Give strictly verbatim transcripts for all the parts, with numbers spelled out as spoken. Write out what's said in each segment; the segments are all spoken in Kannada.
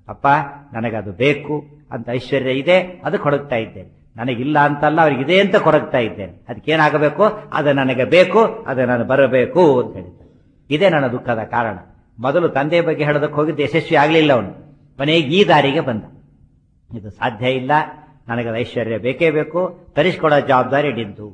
ಅಪ್ಪ ನನಗದು ಬೇಕು ಅಂತ ಐಶ್ವರ್ಯ ಇದೆ, ಅದು ಕೊಡಗ್ತಾ ಇದ್ದೇನೆ. ನನಗಿಲ್ಲ ಅಂತಲ್ಲ, ಅವ್ರಿಗಿದೆ ಅಂತ ಕೊರಗ್ತಾ ಇದ್ದೇನೆ. ಅದಕ್ಕೇನಾಗಬೇಕು? ಅದು ನನಗೆ ಬೇಕು, ಅದು ನಾನು ಬರಬೇಕು ಅಂತ ಹೇಳಿದ್ದೆ. ಇದೇ ನನ್ನ ದುಃಖದ ಕಾರಣ. ಮೊದಲು ತಂದೆ ಬಗ್ಗೆ ಹೇಳೋದಕ್ಕೆ ಹೋಗಿದ್ದು ಯಶಸ್ವಿ ಆಗಲಿಲ್ಲ ಅವನು. ಕೊನೆಗೆ ಈ ದಾರಿಗೆ ಬಂದ. ಇದು ಸಾಧ್ಯ ಇಲ್ಲ, ನನಗದು ಐಶ್ವರ್ಯ ಬೇಕೇ ಬೇಕು, ತರಿಸಿಕೊಡೋ ಜವಾಬ್ದಾರಿ ನಿಂತು.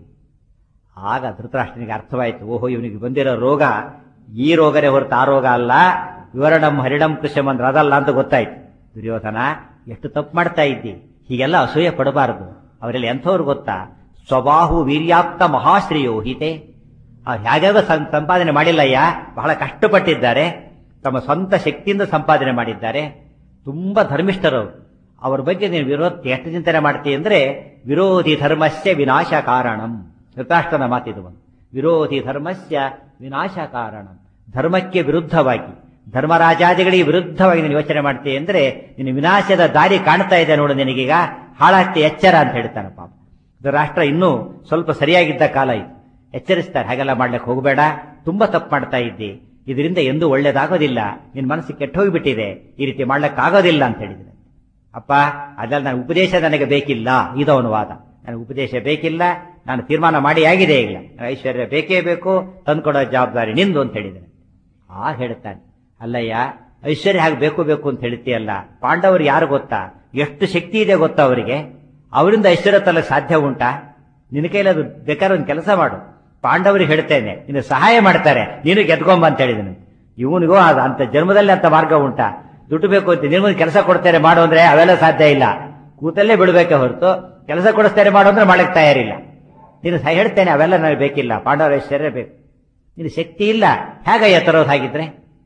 ಆಗ ಧೃತರಾಷ್ಟ್ರನಿಗೆ ಅರ್ಥವಾಯಿತು, ಓಹೋ ಇವನಿಗೆ ಬಂದಿರೋ ರೋಗ ಈ ರೋಗನೇ ಹೊರತು ಆ ರೋಗ ಅಲ್ಲ, ವಿವರಣಂ ಹರಿಣಂ ಕೃಷಂ ಅಂದ್ರೆ ಅದಲ್ಲ ಅಂತ ಗೊತ್ತಾಯ್ತು. ದುರ್ಯೋಧನ, ಎಷ್ಟು ತಪ್ಪು ಮಾಡ್ತಾ ಇದ್ದಿ, ಹೀಗೆಲ್ಲ ಅಸೂಯೆ ಪಡಬಾರದು. ಅವರೆಲ್ಲ ಎಂಥವ್ರು ಗೊತ್ತಾ? ಸ್ವಬಾಹು ವೀರ್ಯಾಪ್ತ ಮಹಾಶ್ರೀಯೋಹಿತೆ. ಅವ್ರು ಹೇಗಾಗ ಸಂಪಾದನೆ ಮಾಡಿಲ್ಲಯ್ಯ, ಬಹಳ ಕಷ್ಟಪಟ್ಟಿದ್ದಾರೆ, ತಮ್ಮ ಸ್ವಂತ ಶಕ್ತಿಯಿಂದ ಸಂಪಾದನೆ ಮಾಡಿದ್ದಾರೆ, ತುಂಬಾ ಧರ್ಮಿಷ್ಠರವರು. ಅವ್ರ ಬಗ್ಗೆ ನೀನು ವಿರೋಧ ಎಷ್ಟು ಚಿಂತನೆ ಮಾಡ್ತೀಯ ಅಂದ್ರೆ ವಿರೋಧಿ ಧರ್ಮಸ್ಯ ವಿನಾಶ ಕಾರಣಂ. ಧೃತರಾಷ್ಟ್ರನ ಮಾತಿದು ಒಂದು. ವಿರೋಧಿ ಧರ್ಮಸ್ಯ ವಿನಾಶ ಕಾರಣಂ. ಧರ್ಮಕ್ಕೆ ವಿರುದ್ಧವಾಗಿ, ಧರ್ಮರಾಜಾದಿಗಳಿಗೆ ವಿರುದ್ಧವಾಗಿ ನೀನು ಯೋಚನೆ ಮಾಡ್ತೀಯ ಅಂದ್ರೆ ನಿನ್ನ ವಿನಾಶದ ದಾರಿ ಕಾಣ್ತಾ ಇದೆ ನೋಡು, ನಿನಗೀಗ ಹಾಳಾಗ್ತಿ, ಎಚ್ಚರ ಅಂತ ಹೇಳ್ತಾನೆ ಪಾಪ. ರಾಷ್ಟ್ರ ಇನ್ನೂ ಸ್ವಲ್ಪ ಸರಿಯಾಗಿದ್ದ ಕಾಲ ಇದು. ಎಚ್ಚರಿಸ್ತಾರೆ, ಹಾಗೆಲ್ಲ ಮಾಡ್ಲಿಕ್ಕೆ ಹೋಗಬೇಡ, ತುಂಬಾ ತಪ್ಪು ಮಾಡ್ತಾ ಇದ್ದಿ, ಇದರಿಂದ ಎಂದೂ ಒಳ್ಳೇದಾಗೋದಿಲ್ಲ, ನಿನ್ನ ಮನಸ್ಸು ಕೆಟ್ಟ ಹೋಗಿಬಿಟ್ಟಿದೆ, ಈ ರೀತಿ ಮಾಡ್ಲಿಕ್ಕಾಗೋದಿಲ್ಲ ಅಂತ ಹೇಳಿದ್ರೆ. ಅಪ್ಪ ಅದಲ್ಲ, ನನ್ನ ಉಪದೇಶ ನನಗೆ ಬೇಕಿಲ್ಲ, ಇದವನು ವಾದ. ನನಗೆ ಉಪದೇಶ ಬೇಕಿಲ್ಲ, ನಾನು ತೀರ್ಮಾನ ಮಾಡಿ ಆಗಿದೆ, ಈಗ ಐಶ್ವರ್ಯ ಬೇಕೇ ಬೇಕು, ತಂದ್ಕೊಡೋ ಜವಾಬ್ದಾರಿ ನಿಂದು ಅಂತ ಹೇಳಿದ್ದೇನೆ. ಆಗ ಹೇಳ್ತಾನೆ, ಅಲ್ಲಯ್ಯ ಐಶ್ವರ್ಯ ಹಾಗೆ ಬೇಕು ಬೇಕು ಅಂತ ಹೇಳ್ತೀಯಲ್ಲ, ಪಾಂಡವರು ಯಾರು ಗೊತ್ತಾ, ಎಷ್ಟು ಶಕ್ತಿ ಇದೆ ಗೊತ್ತಾ ಅವರಿಗೆ, ಅವರಿಂದ ಐಶ್ವರ್ಯ ತರಲಿಕ್ಕೆ ಸಾಧ್ಯ ಉಂಟಾ? ನಿನ್ನ ಕೈಲಿ ಅದು ಬೇಕಾದ್ರೆ ಒಂದು ಕೆಲಸ ಮಾಡು, ಪಾಂಡವರಿಗೆ ಹೇಳ್ತೇನೆ, ನಿನ್ನ ಸಹಾಯ ಮಾಡ್ತಾರೆ, ನೀನು ಗೆದ್ಕೊಂಬ ಅಂತ ಹೇಳಿದನು. ಇವನಿಗೂ ಅದ ಅಂತ ಜನ್ಮದಲ್ಲಿ ಅಂತ ಮಾರ್ಗ ಉಂಟಾ? ದುಡ್ಡು ಬೇಕು ಅಂತ ನಿನ್ಗೊಂದು ಕೆಲಸ ಕೊಡ್ತಾರೆ ಮಾಡು ಅಂದ್ರೆ ಅವೆಲ್ಲ ಸಾಧ್ಯ ಇಲ್ಲ, ಕೂತಲ್ಲೇ ಬಿಡಬೇಕೆ ಹೊರತು ಕೆಲಸ ಕೊಡಿಸ್ತಾರೆ ಮಾಡು ಅಂದ್ರೆ ಮಾಡಕ್ಕೆ ತಯಾರಿಲ್ಲ. ನೀನು ಹೇಳ್ತೇನೆ ಅವೆಲ್ಲ ನನಗೆ ಬೇಕಿಲ್ಲ, ಪಾಂಡವರ ಐಶ್ವರ್ಯ ಬೇಕು. ನಿನ್ನ ಶಕ್ತಿ ಇಲ್ಲ, ಹೇಗಯ್ಯ ತರೋದು? ಹಾಗಿದ್ರೆ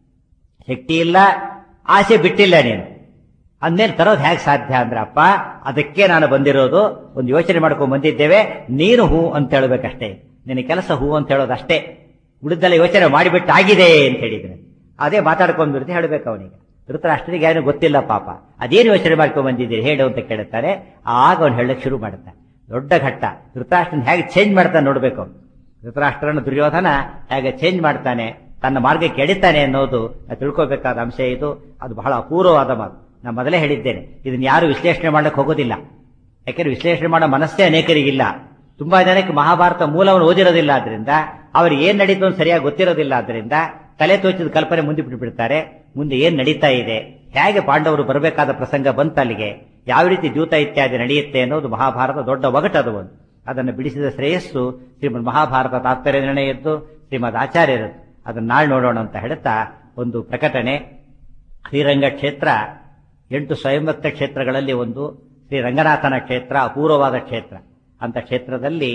ಶಕ್ತಿ ಇಲ್ಲ, ಆಸೆ ಬಿಟ್ಟಿಲ್ಲ ನೀನು, ಅಂದ್ಮೇಲೆ ತರೋದು ಹೇಗೆ ಸಾಧ್ಯ ಅಂದ್ರೆ, ಅಪ್ಪ ಅದಕ್ಕೆ ನಾನು ಬಂದಿರೋದು, ಒಂದು ಯೋಚನೆ ಮಾಡ್ಕೊಂಡ್ ಬಂದಿದ್ದೇವೆ, ನೀನು ಹೂ ಅಂತ ಹೇಳ್ಬೇಕಷ್ಟೇ, ನಿನ್ನ ಕೆಲಸ ಹೂ ಅಂತ ಹೇಳೋದಷ್ಟೇ, ಉಳಿದೆಲ್ಲ ಯೋಚನೆ ಮಾಡಿಬಿಟ್ಟು ಆಗಿದೆ ಅಂತ ಹೇಳಿದ್ರೆ ಅದೇ ಮಾತಾಡ್ಕೊಂಡ್ಬಿಡ್ತಿ ಹೇಳ್ಬೇಕು ಅವನಿಗೆ. ಧೃತರಾಷ್ಟ್ರನಿಗೆ ಏನು ಗೊತ್ತಿಲ್ಲ ಪಾಪ, ಅದೇನು ಯೋಚನೆ ಮಾಡ್ಕೊಂಡ್ ಬಂದಿದ್ದೀರಿ ಹೇಳು ಅಂತ ಕೇಳುತ್ತಾರೆ. ಆಗ ಅವನು ಹೇಳಕ್ ಶುರು ಮಾಡುತ್ತಾನೆ. ದೊಡ್ಡ ಘಟ್ಟ. ಧೃತರಾಷ್ಟ್ರನ ಹೇಗೆ ಚೇಂಜ್ ಮಾಡ್ತಾನೆ ನೋಡ್ಬೇಕು. ಧೃತರಾಷ್ಟ್ರನ ದುರ್ಯೋಧನ ಹೇಗೆ ಚೇಂಜ್ ಮಾಡ್ತಾನೆ, ತನ್ನ ಮಾರ್ಗಕ್ಕೆ ಎಡಿತಾನೆ ಅನ್ನೋದು ತಿಳ್ಕೋಬೇಕಾದ ಅಂಶ ಇದು. ಅದು ಬಹಳ ಅಪೂರ್ವವಾದ ಮಾತು. ನಾನು ಮೊದಲೇ ಹೇಳಿದ್ದೇನೆ, ಇದನ್ನ ಯಾರು ವಿಶ್ಲೇಷಣೆ ಮಾಡಕ್ಕೆ ಹೋಗೋದಿಲ್ಲ. ಯಾಕೆಂದ್ರೆ ವಿಶ್ಲೇಷಣೆ ಮಾಡೋ ಮನಸ್ಸೇ ಅನೇಕರಿಗಿಲ್ಲ. ತುಂಬಾ ಜನಕ್ಕೆ ಮಹಾಭಾರತ ಮೂಲವನ್ನು ಓದಿರೋದಿಲ್ಲ, ಆದ್ರಿಂದ ಅವ್ರಿಗೆ ಏನ್ ನಡೀತು ಅಂತ ಸರಿಯಾಗಿ ಗೊತ್ತಿರೋದಿಲ್ಲ. ಆದ್ರಿಂದ ತಲೆ ತೋಚಿದ ಕಲ್ಪನೆ ಮುಂದೆ ಬಿಟ್ಬಿಡ್ತಾರೆ. ಮುಂದೆ ಏನ್ ನಡೀತಾ ಇದೆ, ಹೇಗೆ ಪಾಂಡವರು ಬರಬೇಕಾದ ಪ್ರಸಂಗ ಬಂತ, ಅಲ್ಲಿಗೆ ಯಾವ ರೀತಿ ದ್ಯೂತ ಇತ್ಯಾದಿ ನಡೆಯುತ್ತೆ ಅನ್ನೋದು ಮಹಾಭಾರತ ದೊಡ್ಡ ಒಗಟದು ಒಂದು. ಅದನ್ನು ಬಿಡಿಸಿದ ಶ್ರೇಯಸ್ಸು ಶ್ರೀಮದ್ ಮಹಾಭಾರತ ತಾತ್ಪರ್ಯ ನಿರ್ಣಯದ್ದು, ಶ್ರೀಮದ್ ಆಚಾರ್ಯರದ್ದು. ಅದನ್ನ ನಾಳೆ ನೋಡೋಣ ಅಂತ ಹೇಳ್ತಾ ಒಂದು ಪ್ರಕಟಣೆ. ಶ್ರೀರಂಗ ಕ್ಷೇತ್ರ ಎಂಟು ಸ್ವಯಂವಕ್ತ ಕ್ಷೇತ್ರಗಳಲ್ಲಿ ಒಂದು. ಶ್ರೀ ರಂಗನಾಥನ ಕ್ಷೇತ್ರ ಅಪೂರ್ವವಾದ ಕ್ಷೇತ್ರ. ಅಂತ ಕ್ಷೇತ್ರದಲ್ಲಿ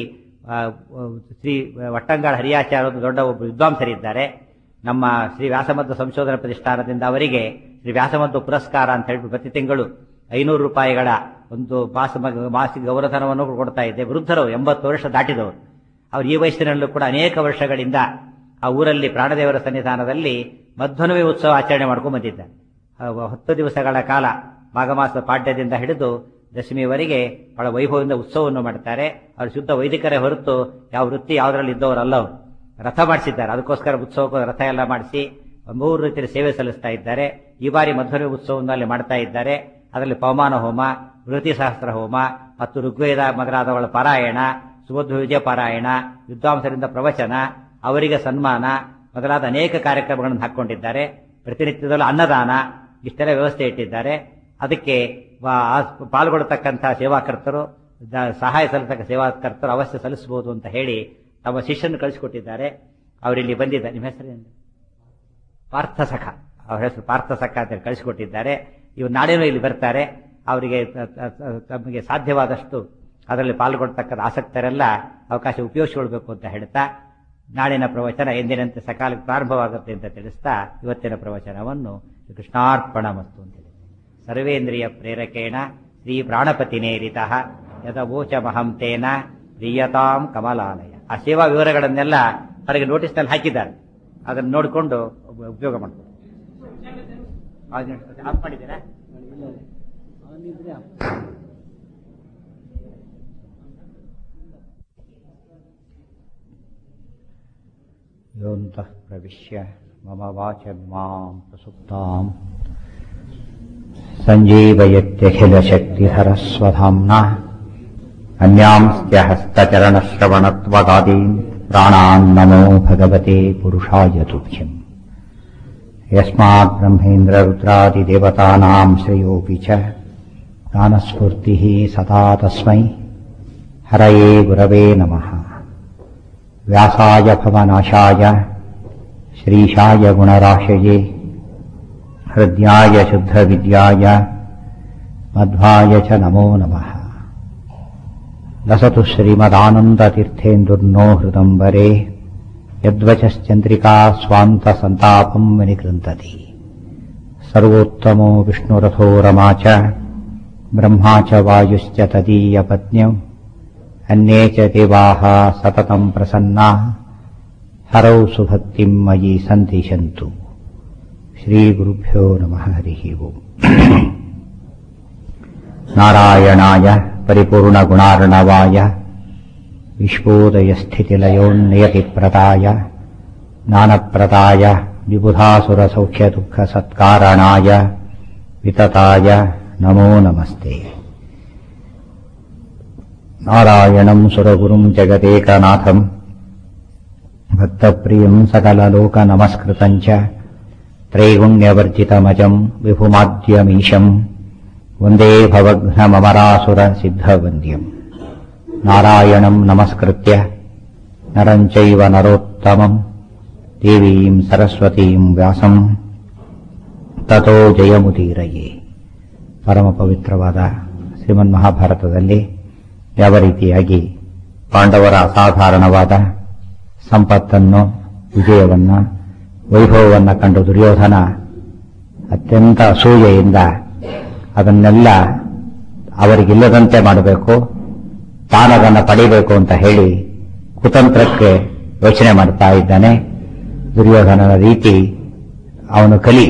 ಶ್ರೀ ವಟ್ಟಂಗಾಳ ಹರಿಯಾಚಾರ್ಯರು ದೊಡ್ಡ ಒಬ್ಬ ವಿದ್ವಾಂಸರಿದ್ದಾರೆ. ನಮ್ಮ ಶ್ರೀ ವ್ಯಾಸಮಧ್ವ ಸಂಶೋಧನಾ ಪ್ರತಿಷ್ಠಾನದಿಂದ ಅವರಿಗೆ ಶ್ರೀ ವ್ಯಾಸಮಧ್ವ ಪುರಸ್ಕಾರ ಅಂತ ಹೇಳ್ಬಿಟ್ಟು ಪ್ರತಿ ತಿಂಗಳು ಐನೂರು ರೂಪಾಯಿಗಳ ಒಂದು ಮಾಸ ಮಾಸಿಕ ಗೌರವಧನವನ್ನು ಕೊಡ್ತಾ ಇದ್ದೆ. ವೃದ್ಧರು, ಎಂಬತ್ತು ವರ್ಷ ದಾಟಿದವರು. ಅವರು ಈ ವಯಸ್ಸಿನಲ್ಲೂ ಕೂಡ ಅನೇಕ ವರ್ಷಗಳಿಂದ ಆ ಊರಲ್ಲಿ ಪ್ರಾಣದೇವರ ಸನ್ನಿಧಾನದಲ್ಲಿ ಮಧ್ವನವಿ ಉತ್ಸವ ಆಚರಣೆ ಮಾಡ್ಕೊಂಡು ಬಂದಿದ್ದಾರೆ. ಹತ್ತು ದಿವಸಗಳ ಕಾಲ ಮಾಘಮಾಸ ಪಾಡ್ಯದಿಂದ ಹಿಡಿದು ದಶಮಿಯವರೆಗೆ ಬಹಳ ವೈಭವದಿಂದ ಉತ್ಸವವನ್ನು ಮಾಡ್ತಾರೆ. ಅವರು ಶುದ್ಧ ವೈದಿಕರೇ ಹೊರತು ಯಾವ ವೃತ್ತಿ ಯಾವುದರಲ್ಲಿ ಇದ್ದವರಲ್ಲ. ಅವರು ರಥ ಮಾಡಿಸಿದ್ದಾರೆ, ಅದಕ್ಕೋಸ್ಕರ ಉತ್ಸವಕ್ಕೆ ರಥ ಎಲ್ಲ ಮಾಡಿಸಿ ಮೂರು ರೀತಿಯ ಸೇವೆ ಸಲ್ಲಿಸ್ತಾ ಇದ್ದಾರೆ. ಈ ಬಾರಿ ಮಧ್ವನವಿ ಉತ್ಸವದಲ್ಲಿ ಮಾಡ್ತಾ ಇದ್ದಾರೆ. ಅದರಲ್ಲಿ ಪವಮಾನ ಹೋಮ, ವೃತಿ ಸಹಸ್ರ ಹೋಮ ಮತ್ತು ಋಗ್ವೇದ ಮೊದಲಾದವಳ ಪಾರಾಯಣ, ಸುಮಧ್ವ ವಿಜಯ ಪಾರಾಯಣ, ವಿದ್ವಾಂಸರಿಂದ ಪ್ರವಚನ, ಅವರಿಗೆ ಸನ್ಮಾನ ಮೊದಲಾದ ಅನೇಕ ಕಾರ್ಯಕ್ರಮಗಳನ್ನು ಹಾಕೊಂಡಿದ್ದಾರೆ. ಪ್ರತಿನಿತ್ಯದಲ್ಲೂ ಅನ್ನದಾನ, ಇಷ್ಟೆಲ್ಲ ವ್ಯವಸ್ಥೆ ಇಟ್ಟಿದ್ದಾರೆ. ಅದಕ್ಕೆ ಪಾಲ್ಗೊಳ್ಳತಕ್ಕಂತಹ ಸೇವಾಕರ್ತರು, ಸಹಾಯ ಸಲ್ಲಿಸತಕ್ಕ ಸೇವಾಕರ್ತರು ಅವಶ್ಯ ಸಲ್ಲಿಸಬಹುದು ಅಂತ ಹೇಳಿ ತಮ್ಮ ಶಿಷ್ಯನ್ನು ಕಳಿಸಿಕೊಟ್ಟಿದ್ದಾರೆ. ಅವರಿಲ್ಲಿ ಬಂದಿದ್ದಾರೆ. ನಿಮ್ಮ ಹೆಸರೇನು? ಪಾರ್ಥಸಖ. ಅವರ ಹೆಸರು ಪಾರ್ಥಸಖ ಅಂತ ಕಳಿಸಿಕೊಟ್ಟಿದ್ದಾರೆ. ಇವರು ನಾಳೆನೂ ಇಲ್ಲಿ ಬರ್ತಾರೆ. ಅವರಿಗೆ ತಮಗೆ ಸಾಧ್ಯವಾದಷ್ಟು ಅದರಲ್ಲಿ ಪಾಲ್ಗೊಳ್ತಕ್ಕಂಥ ಆಸಕ್ತರೆಲ್ಲ ಅವಕಾಶ ಉಪಯೋಗಿಸಿಕೊಳ್ಬೇಕು ಅಂತ ಹೇಳ್ತಾ ನಾಳಿನ ಪ್ರವಚನ ಎಂದಿನಂತೆ ಸಕಾಲಕ್ಕೆ ಪ್ರಾರಂಭವಾಗುತ್ತೆ ಅಂತ ತಿಳಿಸ್ತಾ ಇವತ್ತಿನ ಪ್ರವಚನವನ್ನು ಕೃಷ್ಣಾರ್ಪಣ ಮಸ್ತು ಅಂತ ಹೇಳಿ. ಸರ್ವೇಂದ್ರಿಯ ಪ್ರೇರಕೇಣ ಶ್ರೀ ಪ್ರಾಣಪತಿನೇರಿತಃ ಯದವೋಚಮಹಂ ತೇನ ಪ್ರಿಯತಾಂ ಕಮಲಾಲಯ. ಆ ಸೇವಾ ವಿವರಗಳನ್ನೆಲ್ಲ ಅವರಿಗೆ ನೋಟಿಸ್ನಲ್ಲಿ ಹಾಕಿದ್ದಾರೆ. ಅದನ್ನು ನೋಡಿಕೊಂಡು ಉಪಯೋಗ ಮಾಡ್ತಾರೆ. ಆಫ್ ಮಾಡಿದ್ದೀರಾ? ಯೋಂತಃ ಪ್ರವಿಶ್ಯ ಮಮ ವಾಚ ಮಾಂ ಪ್ರಸುಪ್ತಾಂ ಸಂಜೀವಯತ್ಯಖಿಲಶಕ್ತಿಧರಸ್ವಧಾಮ್ನಾ ಅನ್ಯಾಂಸ್ತ್ಯ ಹಸ್ತಚರಣಶ್ರವಣತ್ವಗಾದೀನ್ ಪ್ರಾಣಾನ್ ನಮೋ ಭಗವತೆ ಪುರುಷಾಯ ತುಭ್ಯಂ. ಯಸ್ಮಾತ್ ಬ್ರಹ್ಮೇಂದ್ರ ರುದ್ರಾದಿದೇವತಾನಾಂ ಶ್ರೇಯೋಪಿ ಚ ಜ್ಞಾನಸ್ಫೂರ್ತಿಃ ಸದಾ ತಸ್ಮೈ ಹರಯೇ ಗುರವೇ ನಮಃ. ವ್ಯಾಸಾಯ ಭವನಾಶಾಯ ಶ್ರೀಶಾಯ ಗುಣರಾಶಯೇ ಹೃದ್ಯಾಯ ಶುದ್ಧವಿದ್ಯಾಯ ಮಧ್ವಾಯ ಚ ನಮೋ ನಮಃ. ಲಸತು ಶ್ರೀಮದಾನಂದತೀರ್ಥೇಂದುರ್ನೋ ಹೃದಂಬರೇ ಯದ್ವಚಶ್ಚಂದ್ರಿಕಾ ಸ್ವಾಂತ ಸಂತಾಪಂ ವಿನಿಕೃಂತತಿ. ಸರ್ವೋತ್ತಮೋ ವಿಷ್ಣುರಥೋ ರಮಾ ಚ ಬ್ರಹ್ಮಾ ಚ ವಾಯುಶ್ಚ ತದೀಯ ಪತ್ನ್ಯೌ ಅನ್ಯೇ ಚ ದೇವಾಃ ಸತತಂ ಪ್ರಸನ್ನಾಃ ಹರೌ ಸುಭಕ್ತಿಂ ಮಯಿ ಸಂತಿಷಂತು. ಶ್ರೀಗುರುಭ್ಯೋ ನಮಃ. ಹರಿಃ ಓಂ. ನಾರಾಯಣಾಯ ಪರಿಪೂರ್ಣಗುಣಾರ್ಣವಾಯ ವಿಶ್ವೋದಯಸ್ಥಿತಿಲಯೋನ್ನಿಯತಿಪ್ರದಾಯ ಜ್ಞಾನಪ್ರದಾಯ ವಿಬುಧಾಸುರಸೌಖ್ಯದುಃಖಸತ್ಕಾರಣಾಯ ವಿತತಾಯ ನಮೋ ನಮಸ್ತೆ. ನಾರಾಯಣಂ ಸುರಗುರುಂ ಜಗದೇಕನಾಥಂ ಭಕ್ತಪ್ರಿಯಂ ಸಕಲಲೋಕನಮಸ್ಕೃತಂ ಚ ತ್ರೈಗುಣ್ಯವರ್ಜಿತಮಜಂ ವಿಭುಮಾದ್ಯಮೀಶಂ ವಂದೇ ಭವಘ್ನಮರಾಸುರಸಿದ್ಧವಂದ್ಯಂ. ನಾರಾಯಣಂ ನಮಸ್ಕೃತ್ಯ ನರಂ ಚೈವ ನರೋತ್ತಮಂ ದೇವೀಂ ಸರಸ್ವತೀಂ ವ್ಯಾಸಂ ತತೋ ಜಯಮುದೀರಯೇ. ಪರಮ ಪವಿತ್ರವಾದ ಶ್ರೀಮನ್ಮಹಾಭಾರತದಲ್ಲಿ ಯಾವ ರೀತಿಯಾಗಿ ಪಾಂಡವರ ಅಸಾಧಾರಣವಾದ ಸಂಪತ್ತನ್ನು, ವಿಜಯವನ್ನ, ವೈಭವವನ್ನು ಕಂಡು ದುರ್ಯೋಧನ ಅತ್ಯಂತ ಅಸೂಯೆಯಿಂದ ಅದನ್ನೆಲ್ಲ ಅವರಿಗಿಲ್ಲದಂತೆ ಮಾಡಬೇಕು, ತಾನದನ್ನು ಪಡಿಬೇಕು ಅಂತ ಹೇಳಿ ಕುತಂತ್ರಕ್ಕೆ ಯೋಚನೆ ಮಾಡ್ತಾ ಇದ್ದಾನೆ. ದುರ್ಯೋಧನನ ರೀತಿ ಅವನು ಕಲಿ